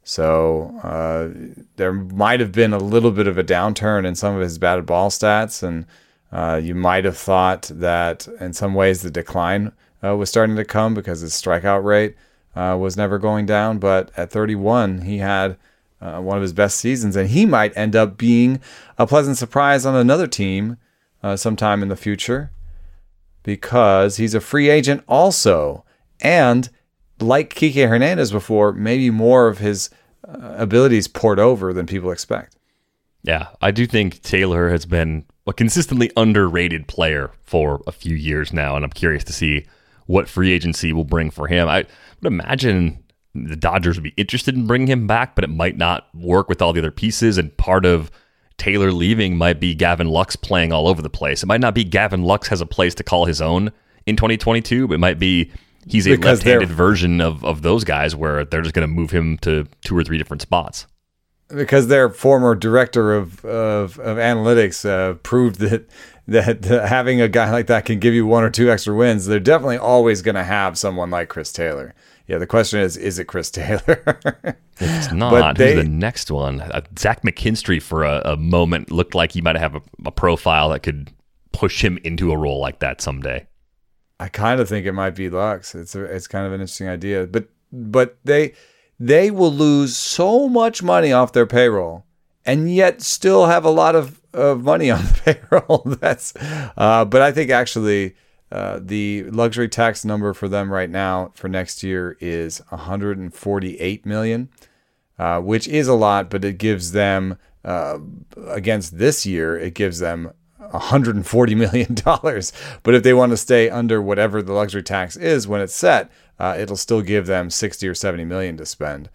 So there might have been a little bit of a downturn in some of his batted ball stats, and you might have thought that in some ways the decline was starting to come because his strikeout rate was never going down. But at 31, he had one of his best seasons, and he might end up being a pleasant surprise on another team sometime in the future, because he's a free agent also. And like Kike Hernandez before, maybe more of his abilities poured over than people expect. Yeah, I do think Taylor has been a consistently underrated player for a few years now, and I'm curious to see what free agency will bring for him. I would imagine the Dodgers would be interested in bringing him back, but it might not work with all the other pieces, and part of Taylor leaving might be Gavin Lux playing all over the place. It might not be Gavin Lux has a place to call his own in 2022, but it might be he's a left-handed version of those guys where they're just going to move him to 2 or 3 different spots. Because their former director of analytics proved that having a guy like that can give you 1 or 2 extra wins. They're definitely always going to have someone like Chris Taylor. Yeah, the question is it Chris Taylor? If it's not, who's the next one? Zach McKinstry for a moment looked like he might have a profile that could push him into a role like that someday. I kind of think it might be Lux. It's kind of an interesting idea, but they will lose so much money off their payroll and yet still have a lot of money on the payroll. But I think actually the luxury tax number for them right now for next year is $148 million, which is a lot, but it gives them against this year, it gives them $140 million. But if they want to stay under whatever the luxury tax is when it's set, it'll still give them 60 or 70 million to spend.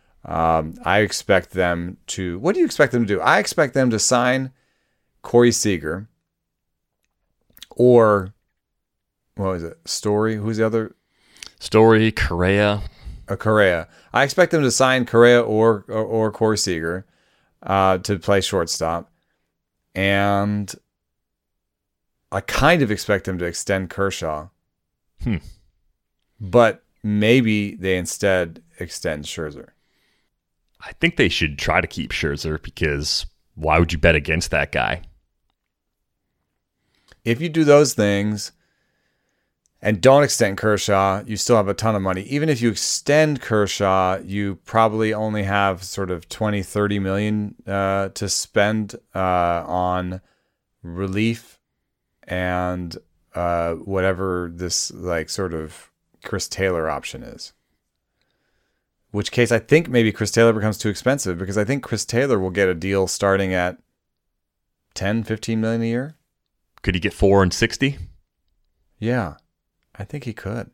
I expect them to, what do you expect them to do? I expect them to sign Corey Seager or, what was it? Story? Who's the other? Story, Correa. Correa. I expect them to sign Correa or Corey Seager to play shortstop. And I kind of expect them to extend Kershaw. But maybe they instead extend Scherzer. I think they should try to keep Scherzer, because why would you bet against that guy? If you do those things and don't extend Kershaw, you still have a ton of money. Even if you extend Kershaw, you probably only have sort of 20, 30 million to spend on relief and whatever this like sort of Chris Taylor option is. Which case I think maybe Chris Taylor becomes too expensive, because I think Chris Taylor will get a deal starting at 10, 15 million a year. Could he get 4 and 60? Yeah, I think he could.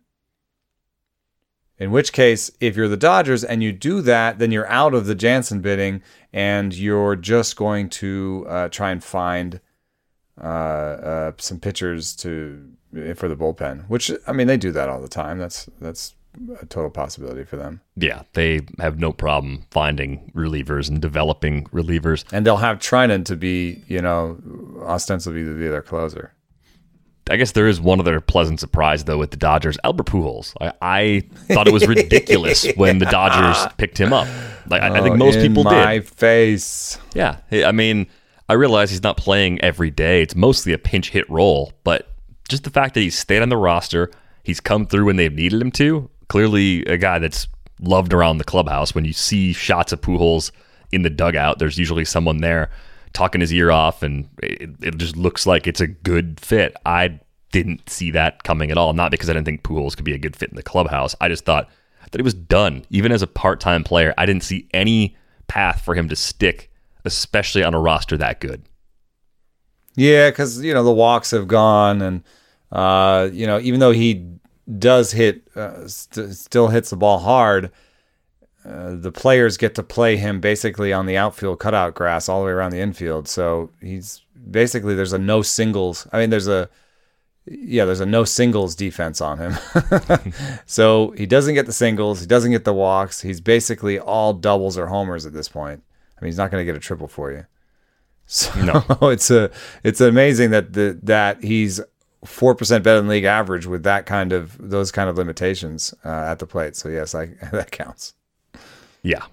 In which case, if you're the Dodgers and you do that, then you're out of the Jansen bidding, and you're just going to try and find some pitchers for the bullpen. Which, I mean, they do that all the time. That's a total possibility for them. Yeah, they have no problem finding relievers and developing relievers. And they'll have Trinan to be, ostensibly to be their closer. I guess there is one other pleasant surprise, though, with the Dodgers. Albert Pujols. I thought it was ridiculous when the Dodgers picked him up. I think most people did. In my face. Yeah. I mean, I realize he's not playing every day. It's mostly a pinch hit role. But just the fact that he's stayed on the roster, he's come through when they've needed him to. Clearly a guy that's loved around the clubhouse. When you see shots of Pujols in the dugout, there's usually someone there talking his ear off, and it just looks like it's a good fit. I didn't see that coming at all. Not because I didn't think Pujols could be a good fit in the clubhouse. I just thought that he was done. Even as a part-time player, I didn't see any path for him to stick, especially on a roster that good. Yeah, because, the walks have gone, and, even though he does hit, still hits the ball hard, the players get to play him basically on the outfield cutout grass all the way around the infield. So he's basically, there's a no singles. I mean, there's a no singles defense on him. So he doesn't get the singles. He doesn't get the walks. He's basically all doubles or homers at this point. I mean, he's not going to get a triple for you. So no. It's amazing that he's 4% better than league average with those kind of limitations at the plate. So yes, that counts. Yeah,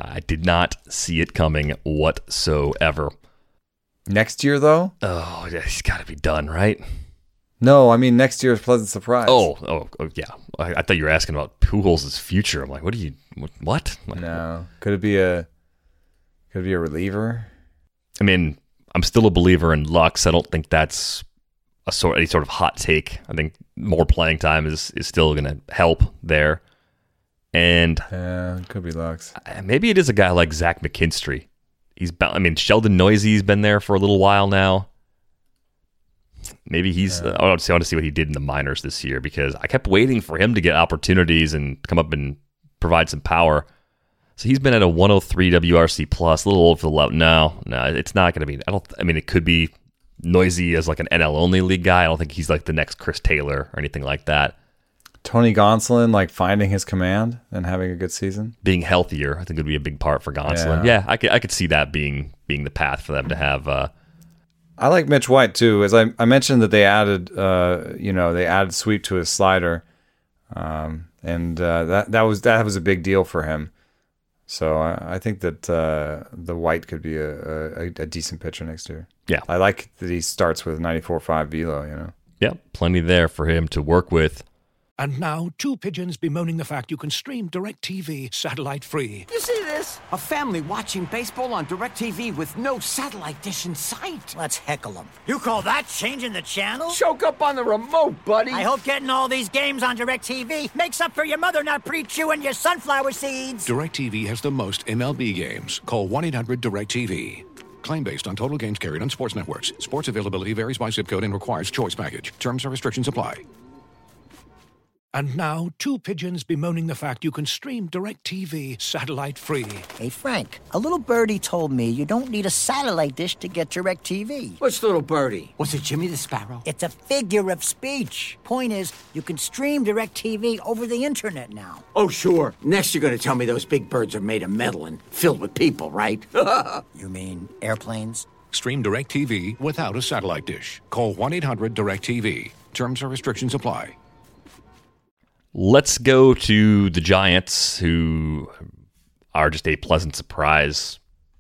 I did not see it coming whatsoever. Next year, though? Oh, yeah, he's got to be done, right? No, I mean next year's Pleasant Surprise. Oh, yeah. I thought you were asking about Pujols' future. I'm like, what? No. Could it be a reliever? I mean, I'm still a believer in Lux. I don't think that's any sort of hot take. I think more playing time is still going to help there. And yeah, it could be Lux. Maybe it is a guy like Zach McKinstry. Sheldon Noisey's been there for a little while now. Maybe he's. I want to see what he did in the minors this year, because I kept waiting for him to get opportunities and come up and provide some power. So he's been at a 103 WRC plus, a little old for the level. No, it's not going to be. It could be Noisy as like an NL only league guy. I don't think he's like the next Chris Taylor or anything like that. Tony Gonsolin, like finding his command and having a good season, being healthier, I think would be a big part for Gonsolin. Yeah, I could see that being the path for them to have. I like Mitch White too. As I mentioned that they added, they added sweep to his slider, and that was a big deal for him. So I think that the White could be a decent pitcher next year. Yeah, I like that he starts with 94.5 velo. Yeah, plenty there for him to work with. And now, two pigeons bemoaning the fact you can stream DirecTV satellite-free. You see this? A family watching baseball on DirecTV with no satellite dish in sight. Let's heckle them. You call that changing the channel? Choke up on the remote, buddy. I hope getting all these games on DirecTV makes up for your mother not pre-chewing your sunflower seeds. DirecTV has the most MLB games. Call 1-800-DirecTV. Claim based on total games carried on sports networks. Sports availability varies by zip code and requires choice package. Terms and restrictions apply. And now, two pigeons bemoaning the fact you can stream DirecTV satellite-free. Hey, Frank, a little birdie told me you don't need a satellite dish to get DirecTV. Which little birdie? Was it Jimmy the Sparrow? It's a figure of speech. Point is, you can stream DirecTV over the internet now. Oh, sure. Next you're going to tell me those big birds are made of metal and filled with people, right? You mean airplanes? Stream DirecTV without a satellite dish. Call 1-800-DirecTV. Terms and restrictions apply. Let's go to the Giants, who are just a pleasant surprise.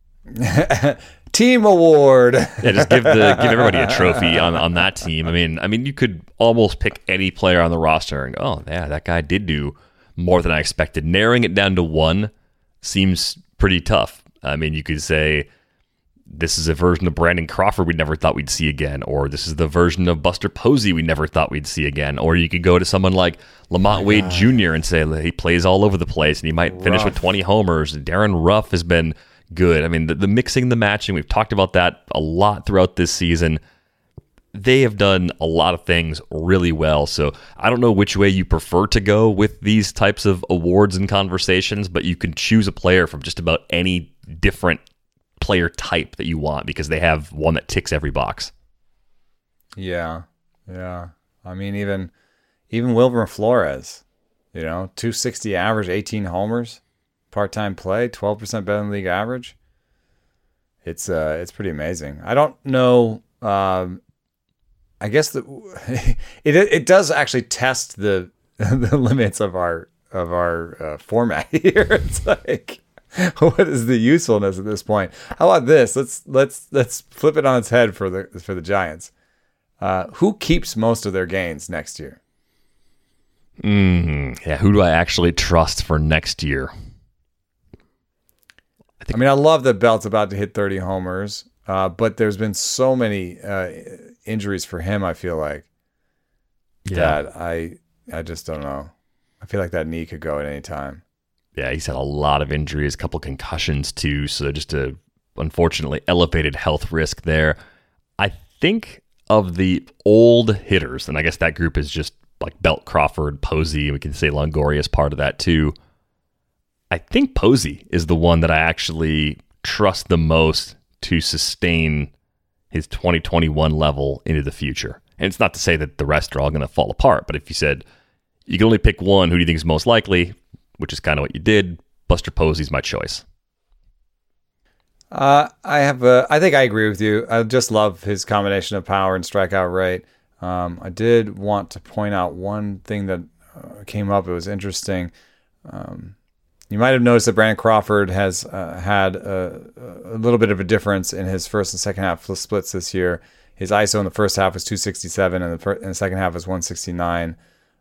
Team award. Yeah, just give everybody a trophy on that team. I mean, you could almost pick any player on the roster and go, oh, yeah, that guy did do more than I expected. Narrowing it down to one seems pretty tough. I mean, you could say this is a version of Brandon Crawford we never thought we'd see again, or this is the version of Buster Posey we never thought we'd see again, or you could go to someone like Lamont Wade Jr. and say he plays all over the place and he might finish with 20 homers. Darren Ruff has been good. I mean, the mixing, the matching, we've talked about that a lot throughout this season. They have done a lot of things really well, so I don't know which way you prefer to go with these types of awards and conversations, but you can choose a player from just about any different player type that you want because they have one that ticks every box. Yeah. I mean, even Wilmer Flores, 260 average, 18 homers, part-time play, 12% better than league average. It's pretty amazing. I don't know. I guess it does actually test the limits of our format here. It's like, what is the usefulness at this point? How about this? Let's flip it on its head for the Giants. Who keeps most of their gains next year? Yeah, who do I actually trust for next year? I love that Belt's about to hit 30 homers, but there's been so many injuries for him, I feel like, that I just don't know. I feel like that knee could go at any time. Yeah, he's had a lot of injuries, a couple concussions too, so just a unfortunately elevated health risk there. I think of the old hitters, and I guess that group is just like Belt, Crawford, Posey, we can say Longoria is part of that too. I think Posey is the one that I actually trust the most to sustain his 2021 level into the future. And it's not to say that the rest are all going to fall apart, but if you said you can only pick one, who do you think is most likely, which is kind of what you did, Buster Posey's my choice. I think I agree with you. I just love his combination of power and strikeout rate. I did want to point out one thing that came up. It was interesting. You might have noticed that Brandon Crawford has had a little bit of a difference in his first and second half splits this year. His ISO in the first half was 267, and the second half was 169.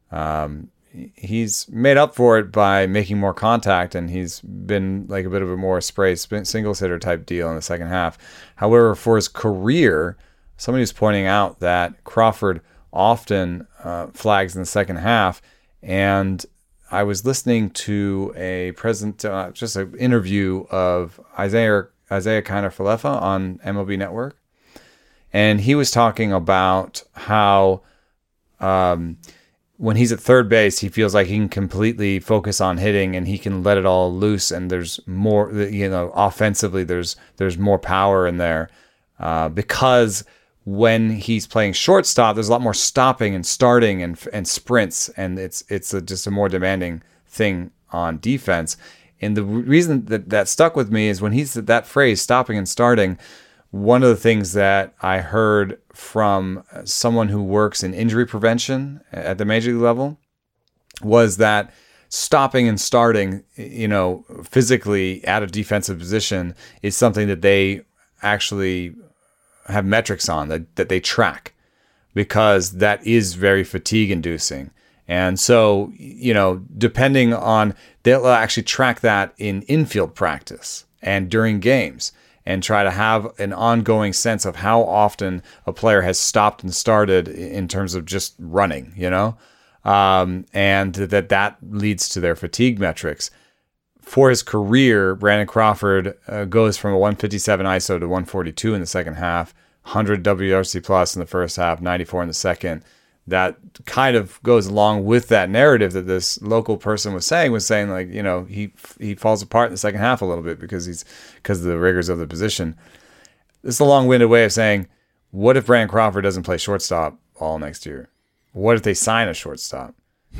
He's made up for it by making more contact, and he's been like a bit of a more spray singles hitter type deal in the second half. However, for his career, somebody was pointing out that Crawford often flags in the second half, and I was listening to just an interview of Isaiah Kiner-Falefa on MLB Network, and he was talking about how when he's at third base, he feels like he can completely focus on hitting and he can let it all loose, and there's more, offensively, there's more power in there because when he's playing shortstop, there's a lot more stopping and starting and sprints, and it's just a more demanding thing on defense. And the reason that stuck with me is when he's that phrase, stopping and starting, one of the things that I heard from someone who works in injury prevention at the major league level was that stopping and starting, physically at a defensive position is something that they actually have metrics on that they track, because that is very fatigue inducing. And so, depending on, they'll actually track that in infield practice and during games and try to have an ongoing sense of how often a player has stopped and started in terms of just running, and that leads to their fatigue metrics. For his career, Brandon Crawford goes from a 157 ISO to 142 in the second half, 100 WRC plus in the first half, 94 in the second. That kind of goes along with that narrative that this local person was saying like, he falls apart in the second half a little bit because of the rigors of the position. This is a long-winded way of saying, what if Brandon Crawford doesn't play shortstop all next year? What if they sign a shortstop?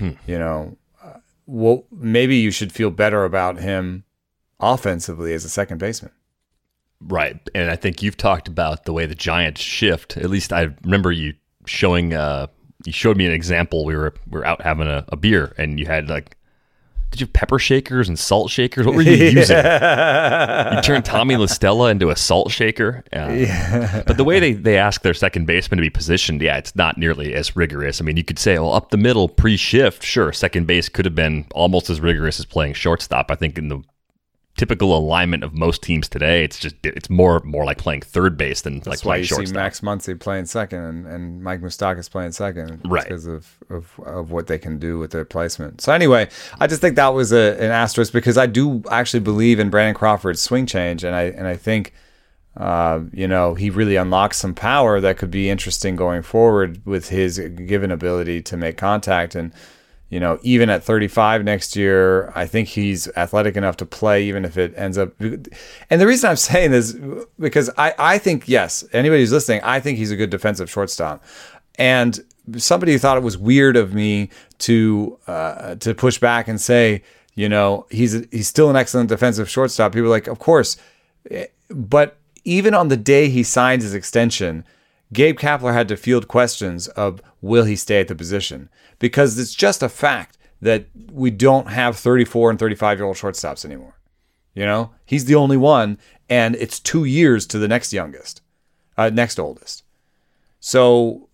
Well, maybe you should feel better about him offensively as a second baseman. Right. And I think you've talked about the way the Giants shift. At least I remember you showing, you showed me an example. We were out having a beer, and you had did you have pepper shakers and salt shakers? What were you using? You turned Tommy La Stella into a salt shaker. But the way they ask their second baseman to be positioned, it's not nearly as rigorous. I mean, you could say, well, up the middle pre-shift, sure, second base could have been almost as rigorous as playing shortstop. I think in the typical alignment of most teams today, it's more like playing third base than That's like playing shortstop. That's why you see Max Muncy playing second and Mike Moustakas playing second, right? Because of what they can do with their placement. So anyway, I just think that was an asterisk, because I do actually believe in Brandon Crawford's swing change, and I think he really unlocks some power that could be interesting going forward with his given ability to make contact. And even at 35 next year, I think he's athletic enough to play, even if it ends up. And the reason I'm saying this, because I think, yes, anybody who's listening, I think he's a good defensive shortstop. And somebody thought it was weird of me to push back and say, he's still an excellent defensive shortstop. People are like, of course. But even on the day he signed his extension, Gabe Kapler had to field questions of, will he stay at the position? Because it's just a fact that we don't have 34 and 35-year-old shortstops anymore. He's the only one, and it's 2 years to the next oldest. So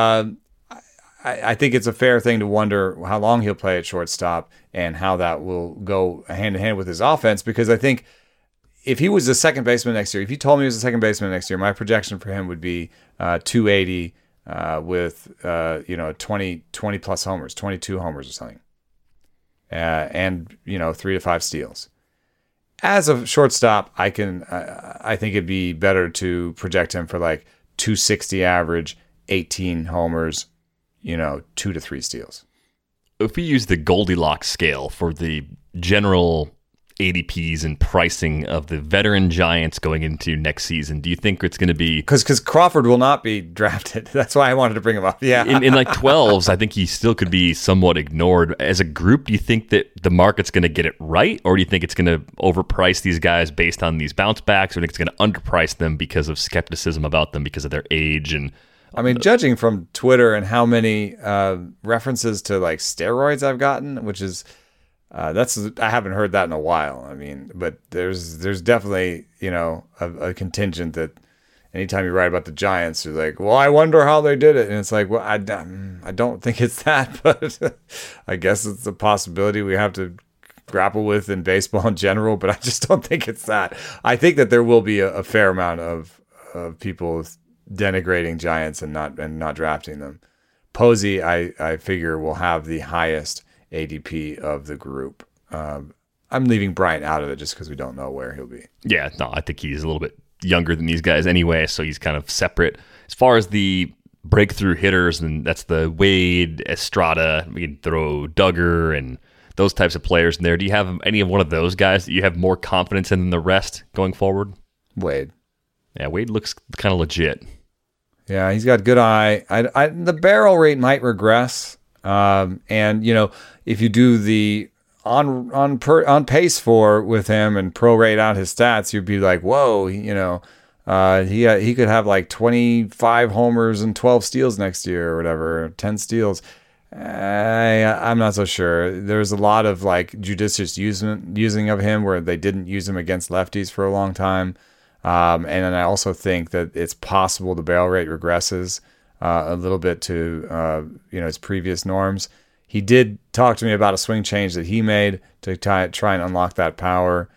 I think it's a fair thing to wonder how long he'll play at shortstop and how that will go hand in hand with his offense, because I think if he was a second baseman next year, if you told me he was a second baseman next year, my projection for him would be 280 with 20 plus homers, 22 homers or something, and 3 to 5 steals. As a shortstop, I think it'd be better to project him for 260 average, 18 homers, 2 to 3 steals. If we use the Goldilocks scale for the general ADPs and pricing of the veteran Giants going into next season, do you think it's going to be... Because Crawford will not be drafted. That's why I wanted to bring him up. Yeah. In 12s, I think he still could be somewhat ignored. As a group, do you think that the market's going to get it right? Or do you think it's going to overprice these guys based on these bounce backs? Or do you think it's going to underprice them because of skepticism about them because of their age? And judging from Twitter and how many references to steroids I've gotten, which is... I haven't heard that in a while. I mean, but there's definitely, a contingent that anytime you write about the Giants, you're like, well, I wonder how they did it. And it's like, well, I don't think it's that, but I guess it's a possibility we have to grapple with in baseball in general, but I just don't think it's that. I think that there will be a fair amount of people denigrating Giants and not drafting them. Posey, I figure, will have the highest ADP of the group. I'm leaving Bryant out of it just because we don't know where he'll be. Yeah, no, I think he's a little bit younger than these guys anyway, so he's kind of separate. As far as the breakthrough hitters, and that's the Wade, Estrada, we can throw Duggar and those types of players in there. Do you have any of one of those guys that you have more confidence in than the rest going forward? Wade. Yeah, Wade looks kind of legit. Yeah, he's got good eye. The barrel rate might regress. And if you do the on pace for with him and prorate out his stats, you'd be like, whoa, he could have like 25 homers and 12 steals next year or whatever, 10 steals. I'm not so sure. There's a lot of like judicious using of him where they didn't use him against lefties for a long time. And then I also think that it's possible the barrel rate regresses a little bit to its previous norms. He did talk to me about a swing change that he made to try and unlock that power,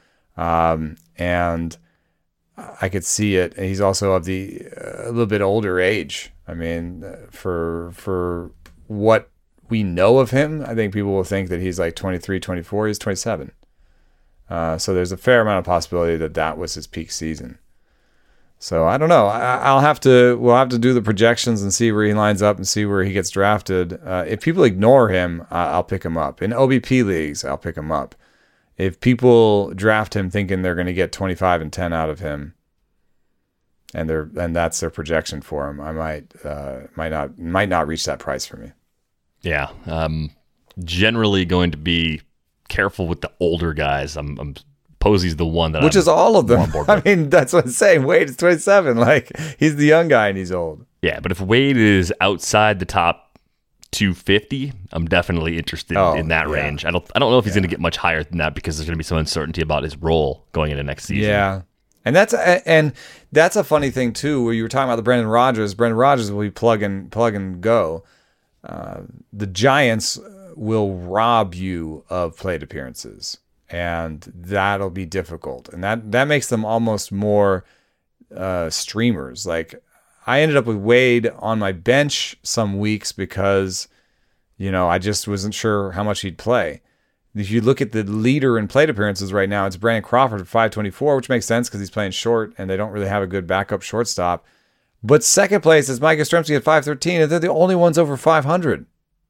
and I could see it. And he's also of a little bit older age. I mean, for what we know of him, I think people will think that he's like 23, 24. He's 27. So there's a fair amount of possibility that was his peak season. So I don't know. We'll have to do the projections and see where he lines up and see where he gets drafted. If people ignore him, I'll pick him up. In OBP leagues, I'll pick him up. If people draft him thinking they're going to get 25 and 10 out of him, and that's their projection for him, I might not reach that price for me. Yeah, generally going to be careful with the older guys. Posey's the one that which is all of them. I mean, that's what I'm saying. Wade is 27. Like, he's the young guy and he's old. Yeah, but if Wade is outside the top 250, I'm definitely interested in that range. I don't know if he's going to get much higher than that because there's going to be some uncertainty about his role going into next season. Yeah. And that's a funny thing too, where you were talking about the Brendan Rodgers. Brendan Rodgers will be plug and go. The Giants will rob you of plate appearances, and that'll be difficult. And that makes them almost more streamers. Like, I ended up with Wade on my bench some weeks because, I just wasn't sure how much he'd play. If you look at the leader in plate appearances right now, it's Brandon Crawford at 524, which makes sense because he's playing short and they don't really have a good backup shortstop. But second place is Mike Yastrzemski at 513, and they're the only ones over 500.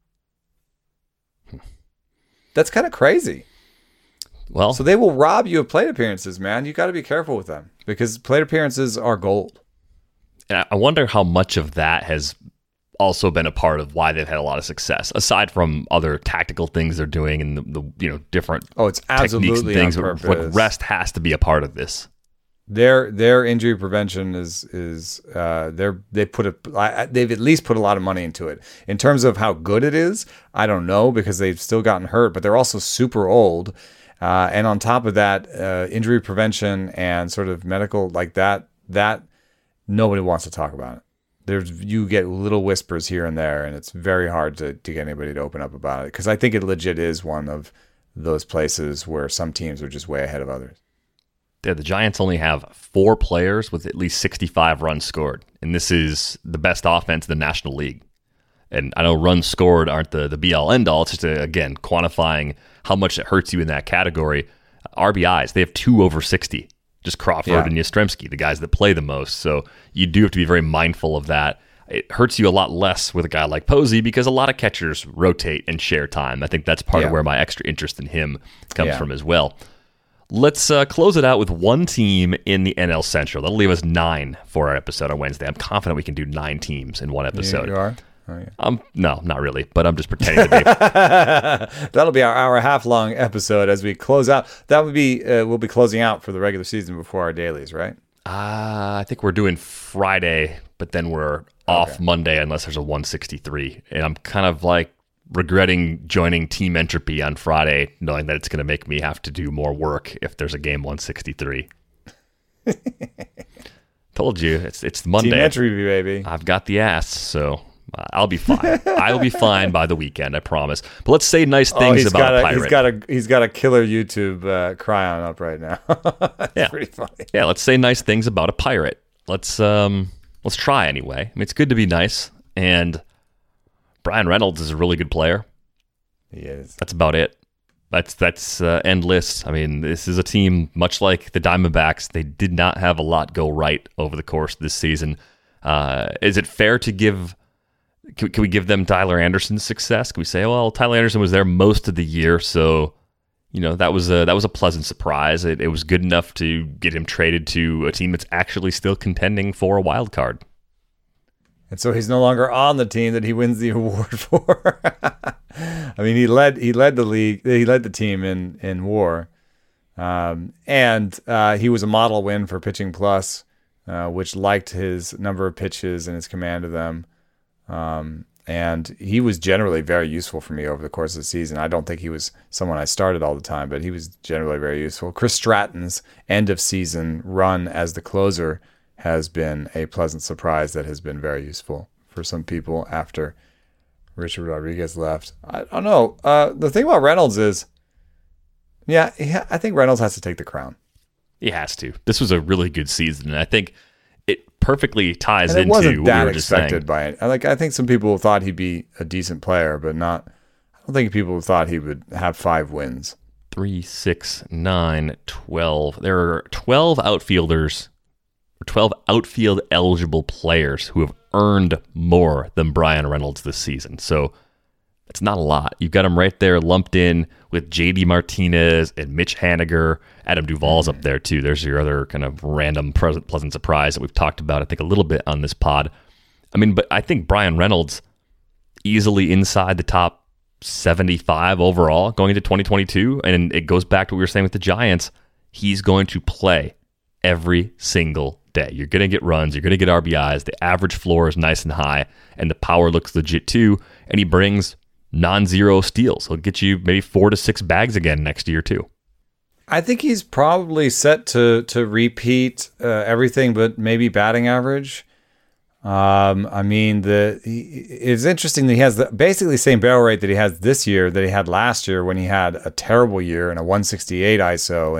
That's kind of crazy. Well, so they will rob you of plate appearances, man. You got to be careful with them because plate appearances are gold. And I wonder how much of that has also been a part of why they've had a lot of success, aside from other tactical things they're doing and the different it's techniques and things. On purpose. What rest has to be a part of this. Their injury prevention they've at least put a lot of money into it. In terms of how good it is, I don't know because they've still gotten hurt, but they're also super old. And on top of that, injury prevention and sort of medical like that nobody wants to talk about it. You get little whispers here and there, and it's very hard to get anybody to open up about it because I think it legit is one of those places where some teams are just way ahead of others. Yeah, the Giants only have 4 players with at least 65 runs scored, and this is the best offense in the National League. And I know runs scored aren't the be-all, end-all. It's just, again, quantifying how much it hurts you in that category. RBIs, they have 2 over 60. Just Crawford and Yastrzemski, the guys that play the most. So you do have to be very mindful of that. It hurts you a lot less with a guy like Posey because a lot of catchers rotate and share time. I think that's part of where my extra interest in him comes from as well. Let's close it out with one team in the NL Central. That'll leave us 9 for our episode on Wednesday. I'm confident we can do 9 teams in one episode. You are? Oh, yeah. No, not really, but I'm just pretending to be. That'll be our hour-and-a-half-long episode as we close out. That would be we'll be closing out for the regular season before our dailies, right? I think we're doing Friday, but then we're off Monday unless there's a 163. And I'm kind of like regretting joining Team Entropy on Friday, knowing that it's going to make me have to do more work if there's a game 163. Told you, it's Monday. Team Entropy, baby. I've got the ass, so I'll be fine. I'll be fine by the weekend, I promise. But let's say nice things about a pirate. He's got a killer YouTube cryon up right now. That's pretty funny. Yeah, let's say nice things about a pirate. Let's try anyway. I mean, it's good to be nice, and Bryan Reynolds is a really good player. He is. That's about it. That's endless. I mean, this is a team much like the Diamondbacks. They did not have a lot go right over the course of this season. Is it fair to give? Can we give them Tyler Anderson's success? Can we say, well, Tyler Anderson was there most of the year, so that was a pleasant surprise. It was good enough to get him traded to a team that's actually still contending for a wild card. And so he's no longer on the team that he wins the award for. I mean, he led the league. He led the team in WAR, and he was a model win for Pitching Plus, which liked his number of pitches and his command of them. And he was generally very useful for me over the course of the season. I don't think he was someone I started all the time, but he was generally very useful. Chris Stratton's end of season run as the closer has been a pleasant surprise that has been very useful for some people after Richard Rodriguez left. I don't know. The thing about Reynolds is, I think Reynolds has to take the crown. He has to. This was a really good season, and I think it perfectly ties into what we were just saying. Expected by it. I think some people thought he'd be a decent player, but not. I don't think people thought he would have 5 wins. 3, 6, 9, 12. There are 12 outfielders, or 12 outfield eligible players who have earned more than Bryan Reynolds this season. So it's not a lot. You've got him right there lumped in with JD Martinez and Mitch Haniger. Adam Duvall's up there too. There's your other kind of random pleasant surprise that we've talked about, I think, a little bit on this pod. I mean, but I think Bryan Reynolds easily inside the top 75 overall going into 2022. And it goes back to what we were saying with the Giants. He's going to play every single day. You're going to get runs. You're going to get RBIs. The average floor is nice and high, and the power looks legit too. And he brings non-zero steals. He'll get you maybe 4 to 6 bags again next year too. I think he's probably set to repeat everything, but maybe batting average. I mean, it's interesting that he has basically the same barrel rate that he has this year that he had last year when he had a terrible year and a 168 ISO,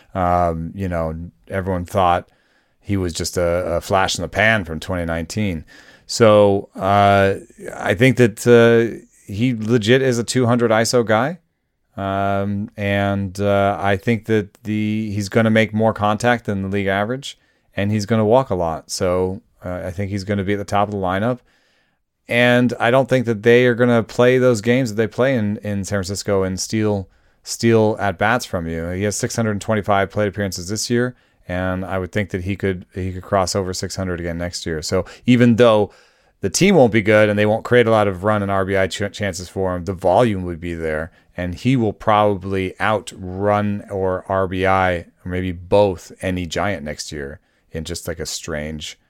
and everyone thought he was just a flash in the pan from 2019. So I think that he legit is a 200 ISO guy. And I think that he's going to make more contact than the league average, and he's going to walk a lot. So I think he's going to be at the top of the lineup. And I don't think that they are going to play those games that they play in San Francisco and steal at bats from you. He has 625 plate appearances this year, and I would think that he could cross over 600 again next year. So even though the team won't be good and they won't create a lot of run and RBI chances for him, the volume would be there, and he will probably outrun or RBI, or maybe both, any Giant next year in just like a strange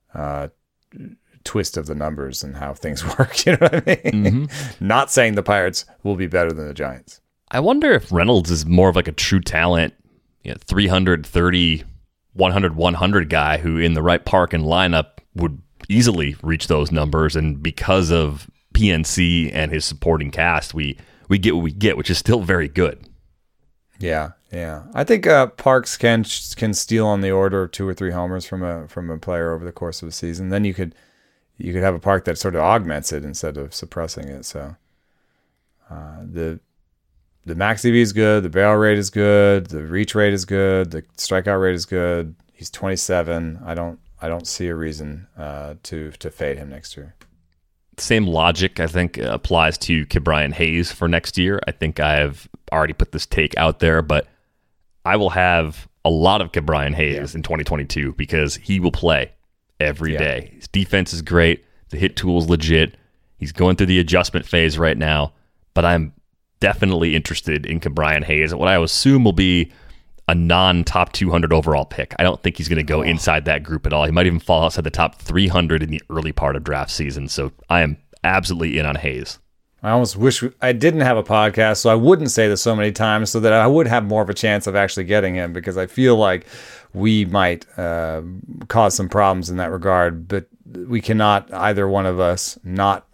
twist of the numbers and how things work. You know what I mean? Mm-hmm. Not saying the Pirates will be better than the Giants. I wonder if Reynolds is more of like a true talent, 330, 100, 100 guy who in the right park and lineup would easily reach those numbers, and because of PNC and his supporting cast, we get what we get, which is still very good. Yeah. I think Parks can steal on the order of 2 or 3 homers from a player over the course of a season. Then you could have a park that sort of augments it instead of suppressing it. So the max EV is good, the barrel rate is good, the reach rate is good, the strikeout rate is good. He's 27. I don't see a reason to fade him next year. Same logic, I think, applies to Ke'Bryan Hayes for next year. I think I have already put this take out there, but I will have a lot of Ke'Bryan Hayes in 2022 because he will play every day. His defense is great. The hit tool is legit. He's going through the adjustment phase right now, but I'm definitely interested in Ke'Bryan Hayes at what I assume will be a non-top 200 overall pick. I don't think he's going to go inside that group at all. He might even fall outside the top 300 in the early part of draft season. So I am absolutely in on Hayes. I almost wish I didn't have a podcast so I wouldn't say this so many times so that I would have more of a chance of actually getting him, because I feel like we might cause some problems in that regard. But we cannot, either one of us, not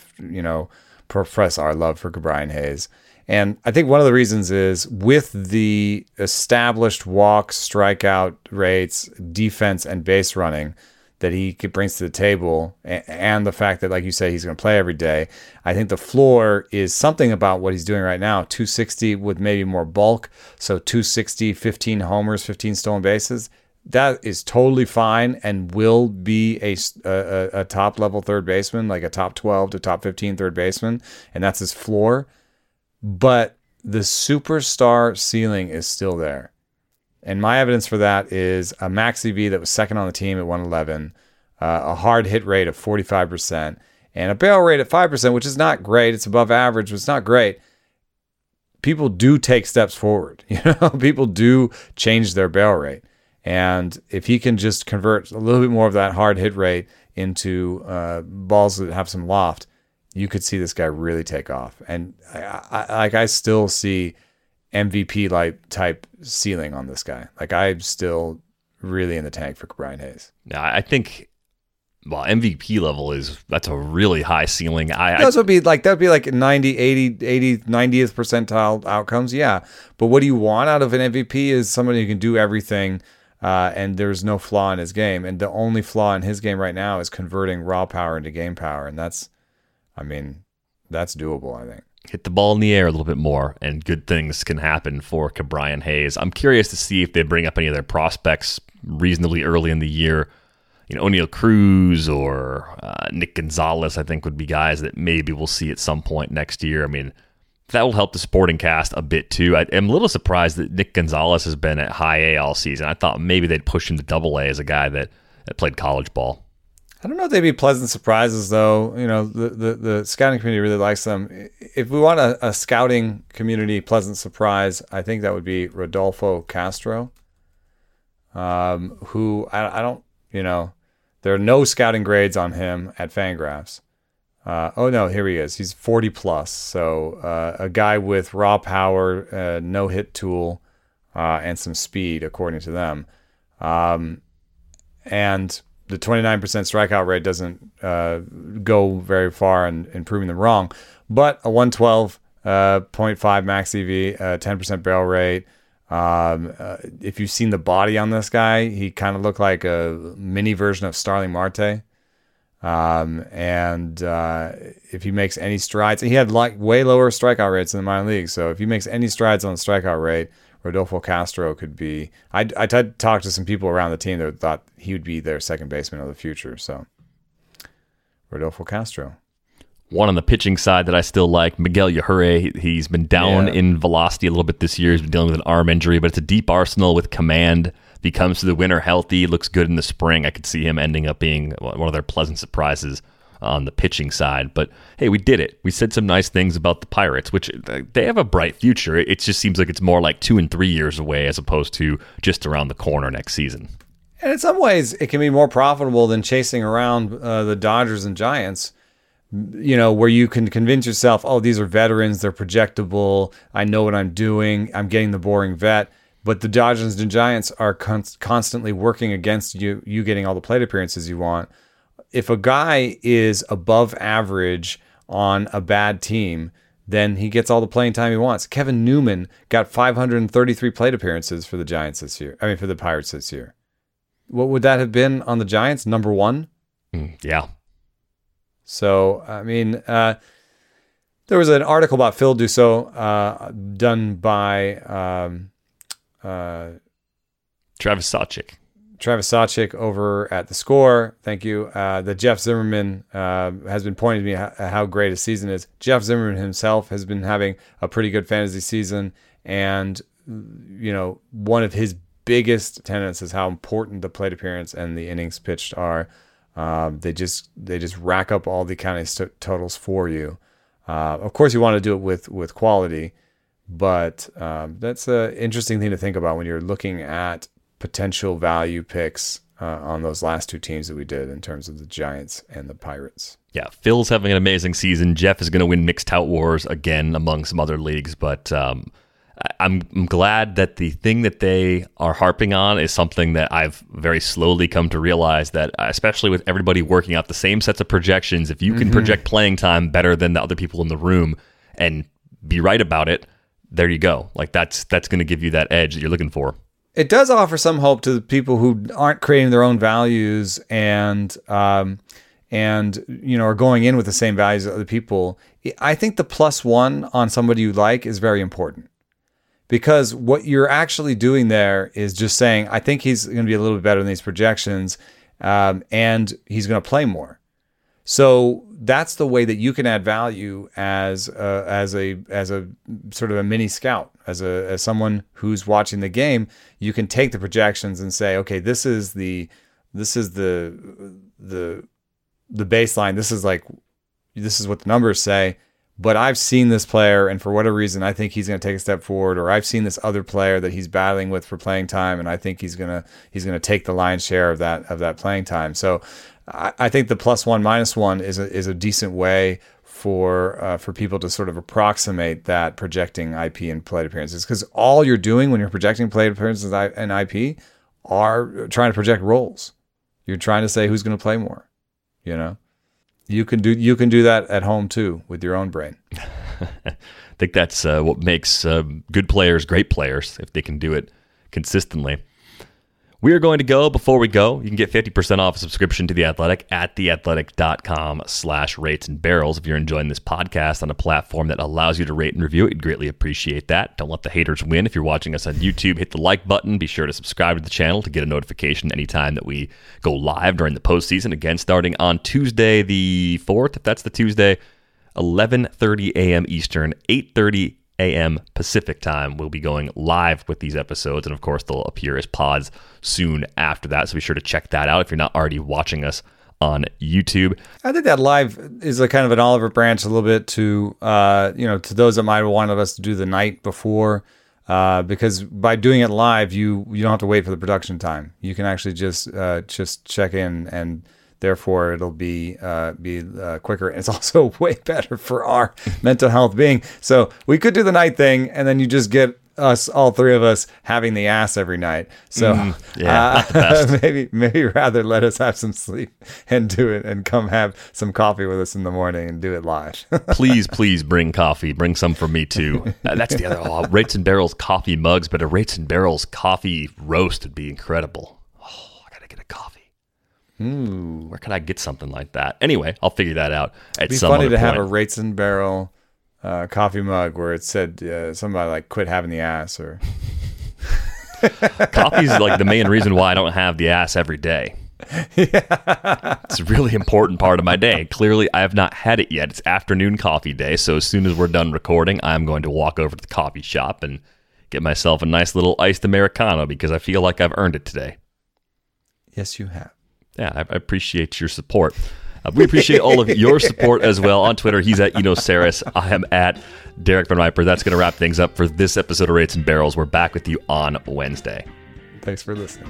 profess our love for Brian Hayes. And I think one of the reasons is with the established walk, strikeout rates, defense, and base running that he brings to the table, and the fact that, like you say, he's going to play every day, I think the floor is something about what he's doing right now. 260 with maybe more bulk. So 260, 15 homers, 15 stolen bases. That is totally fine and will be a top level third baseman, like a top 12 to top 15 third baseman. And that's his floor. But the superstar ceiling is still there. And my evidence for that is a max EV that was second on the team at 111, a hard hit rate of 45%, and a barrel rate at 5%, which is not great. It's above average, but it's not great. People do take steps forward. People do change their barrel rate. And if he can just convert a little bit more of that hard hit rate into balls that have some loft, you could see this guy really take off. And I still see MVP type ceiling on this guy. Like, I'm still really in the tank for Brian Hayes. Yeah, I think, well, MVP level that's a really high ceiling. That would be like 90, 80, 90th percentile outcomes. Yeah. But what do you want out of an MVP is somebody who can do everything, and there's no flaw in his game. And the only flaw in his game right now is converting raw power into game power. And that's doable, I think. Hit the ball in the air a little bit more, and good things can happen for Brian Hayes. I'm curious to see if they bring up any of their prospects reasonably early in the year. O'Neal Cruz or Nick Gonzalez, I think, would be guys that maybe we'll see at some point next year. I mean, that will help the sporting cast a bit too. I'm a little surprised that Nick Gonzalez has been at high A all season. I thought maybe they'd push him to double A as a guy that played college ball. I don't know if they'd be pleasant surprises, though. The scouting community really likes them. If we want a scouting community pleasant surprise, I think that would be Rodolfo Castro, who I don't, there are no scouting grades on him at Fangraphs. Here he is. He's 40 plus. So a guy with raw power, no hit tool, and some speed, according to them. And the 29% strikeout rate doesn't go very far in proving them wrong. But a 112.5 max EV, 10% barrel rate. If you've seen the body on this guy, he kind of looked like a mini version of Starling Marte. If he makes any strides, he had way lower strikeout rates in the minor leagues. So if he makes any strides on the strikeout rate, Rodolfo Castro could be. I tried to talk to some people around the team that thought he would be their second baseman of the future. So Rodolfo Castro. One on the pitching side that I still like, Miguel Yajure. He's been down in velocity a little bit this year. He's been dealing with an arm injury, but it's a deep arsenal with command. If he comes to the winter healthy, looks good in the spring, I could see him ending up being one of their pleasant surprises on the pitching side. But hey, we did it. We said some nice things about the Pirates, which they have a bright future. It just seems like it's more like 2 and 3 years away as opposed to just around the corner next season. And in some ways, it can be more profitable than chasing around the Dodgers and Giants, where you can convince yourself, oh, these are veterans, they're projectable, I know what I'm doing, I'm getting the boring vet. But the Dodgers and Giants are constantly working against you getting all the plate appearances you want. If a guy is above average on a bad team, then he gets all the playing time he wants. Kevin Newman got 533 plate appearances for the for the Pirates this year. What would that have been on the Giants? Number 1? Yeah. So, there was an article about Phil Dussault done by Travis Sawchik over at The Score. Thank you. That Jeff Zimmerman has been pointing to me how great his season is. Jeff Zimmerman himself has been having a pretty good fantasy season, and one of his biggest tenets is how important the plate appearance and the innings pitched are. They just rack up all the counting totals for you. Of course, you want to do it with quality, but that's an interesting thing to think about when you're looking at potential value picks on those last 2 teams that we did in terms of the Giants and the Pirates. Yeah, Phil's having an amazing season. Jeff is going to win Mixed Tout Wars again among some other leagues, but I'm glad that the thing that they are harping on is something that I've very slowly come to realize, that especially with everybody working out the same sets of projections, if you can project playing time better than the other people in the room and be right about it, there you go. Like that's going to give you that edge that you're looking for. It does offer some hope to the people who aren't creating their own values and are going in with the same values as other people. I think the +1 on somebody you like is very important, because what you're actually doing there is just saying, I think he's going to be a little bit better than these projections, and he's going to play more. So that's the way that you can add value as a sort of a mini scout, as someone who's watching the game. You can take the projections and say, okay, this is the baseline. This is what the numbers say. But I've seen this player, and for whatever reason, I think he's going to take a step forward. Or I've seen this other player that he's battling with for playing time, and I think he's going to take the lion's share of that playing time. So I think the +1 -1 is a decent way for people to sort of approximate that projecting IP and plate appearances, because all you're doing when you're projecting plate appearances and IP are trying to project roles. You're trying to say who's going to play more. You know, you can do that at home too with your own brain. I think that's what makes good players great players, if they can do it consistently. We are going to go. Before we go, you can get 50% off a subscription to The Athletic at theathletic.com/rates and barrels. If you're enjoying this podcast on a platform that allows you to rate and review it, we'd greatly appreciate that. Don't let the haters win. If you're watching us on YouTube, hit the like button. Be sure to subscribe to the channel to get a notification anytime that we go live during the postseason. Again, starting on Tuesday the 4th, if that's the Tuesday, 11:30 a.m. Eastern, 8:30 a.m. Pacific time. We'll be going live with these episodes, and of course they'll appear as pods soon after that, so be sure to check that out if you're not already watching us on YouTube. I think that live is a kind of an olive branch a little bit to to those that might have wanted us to do the night before, because by doing it live you don't have to wait for the production time. You can actually just check in, and therefore it'll be quicker. And it's also way better for our mental health being. So we could do the night thing, and then you just get us, all three of us, having the ass every night. So not the best. maybe rather let us have some sleep and do it, and come have some coffee with us in the morning and do it live. Please bring coffee. Bring some for me too. That's the other Rates and Barrels coffee mugs, but a Rates and Barrels coffee roast would be incredible. Oh, I gotta get a coffee. Where can I get something like that? Anyway, I'll figure that out at some other point. It'd be funny to have a Rates and Barrel coffee mug where it said somebody like "quit having the ass" or. Coffee's like the main reason why I don't have the ass every day. Yeah. It's a really important part of my day. Clearly, I have not had it yet. It's afternoon coffee day, so as soon as we're done recording, I'm going to walk over to the coffee shop and get myself a nice little iced Americano, because I feel like I've earned it today. Yes, you have. Yeah, I appreciate your support. We appreciate all of your support as well. On Twitter, he's at Enosaris. I am at Derek Van Riper. That's going to wrap things up for this episode of Rates and Barrels. We're back with you on Wednesday. Thanks for listening.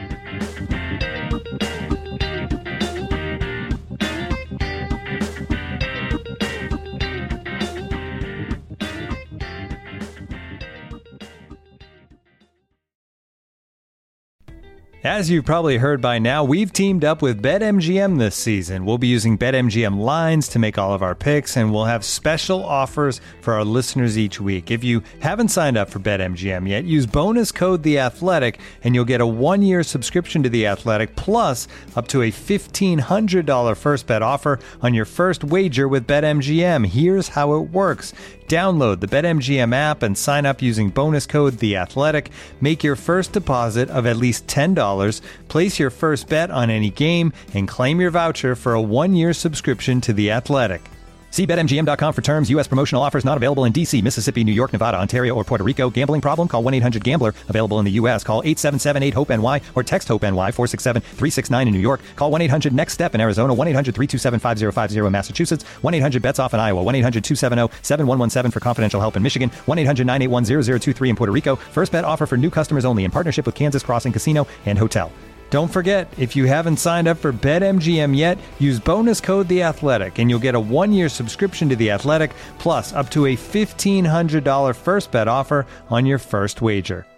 As you've probably heard by now, we've teamed up with BetMGM this season. We'll be using BetMGM lines to make all of our picks, and we'll have special offers for our listeners each week. If you haven't signed up for BetMGM yet, use bonus code The Athletic, and you'll get a 1-year subscription to The Athletic, plus up to a $1,500 first bet offer on your first wager with BetMGM. Here's how it works. Download the BetMGM app and sign up using bonus code The Athletic. Make your first deposit of at least $10. Place your first bet on any game and claim your voucher for a 1-year subscription to The Athletic. See BetMGM.com for terms. U.S. promotional offers not available in D.C., Mississippi, New York, Nevada, Ontario, or Puerto Rico. Gambling problem? Call 1-800-GAMBLER. Available in the U.S. Call 877-8-HOPE-NY or text HOPE-NY 467-369 in New York. Call 1-800-NEXT-STEP in Arizona. 1-800-327-5050 in Massachusetts. 1-800-BETS-OFF in Iowa. 1-800-270-7117 for confidential help in Michigan. 1-800-981-0023 in Puerto Rico. First bet offer for new customers only in partnership with Kansas Crossing Casino and Hotel. Don't forget, if you haven't signed up for BetMGM yet, use bonus code The Athletic, and you'll get a 1-year subscription to The Athletic, plus up to a $1,500 first bet offer on your first wager.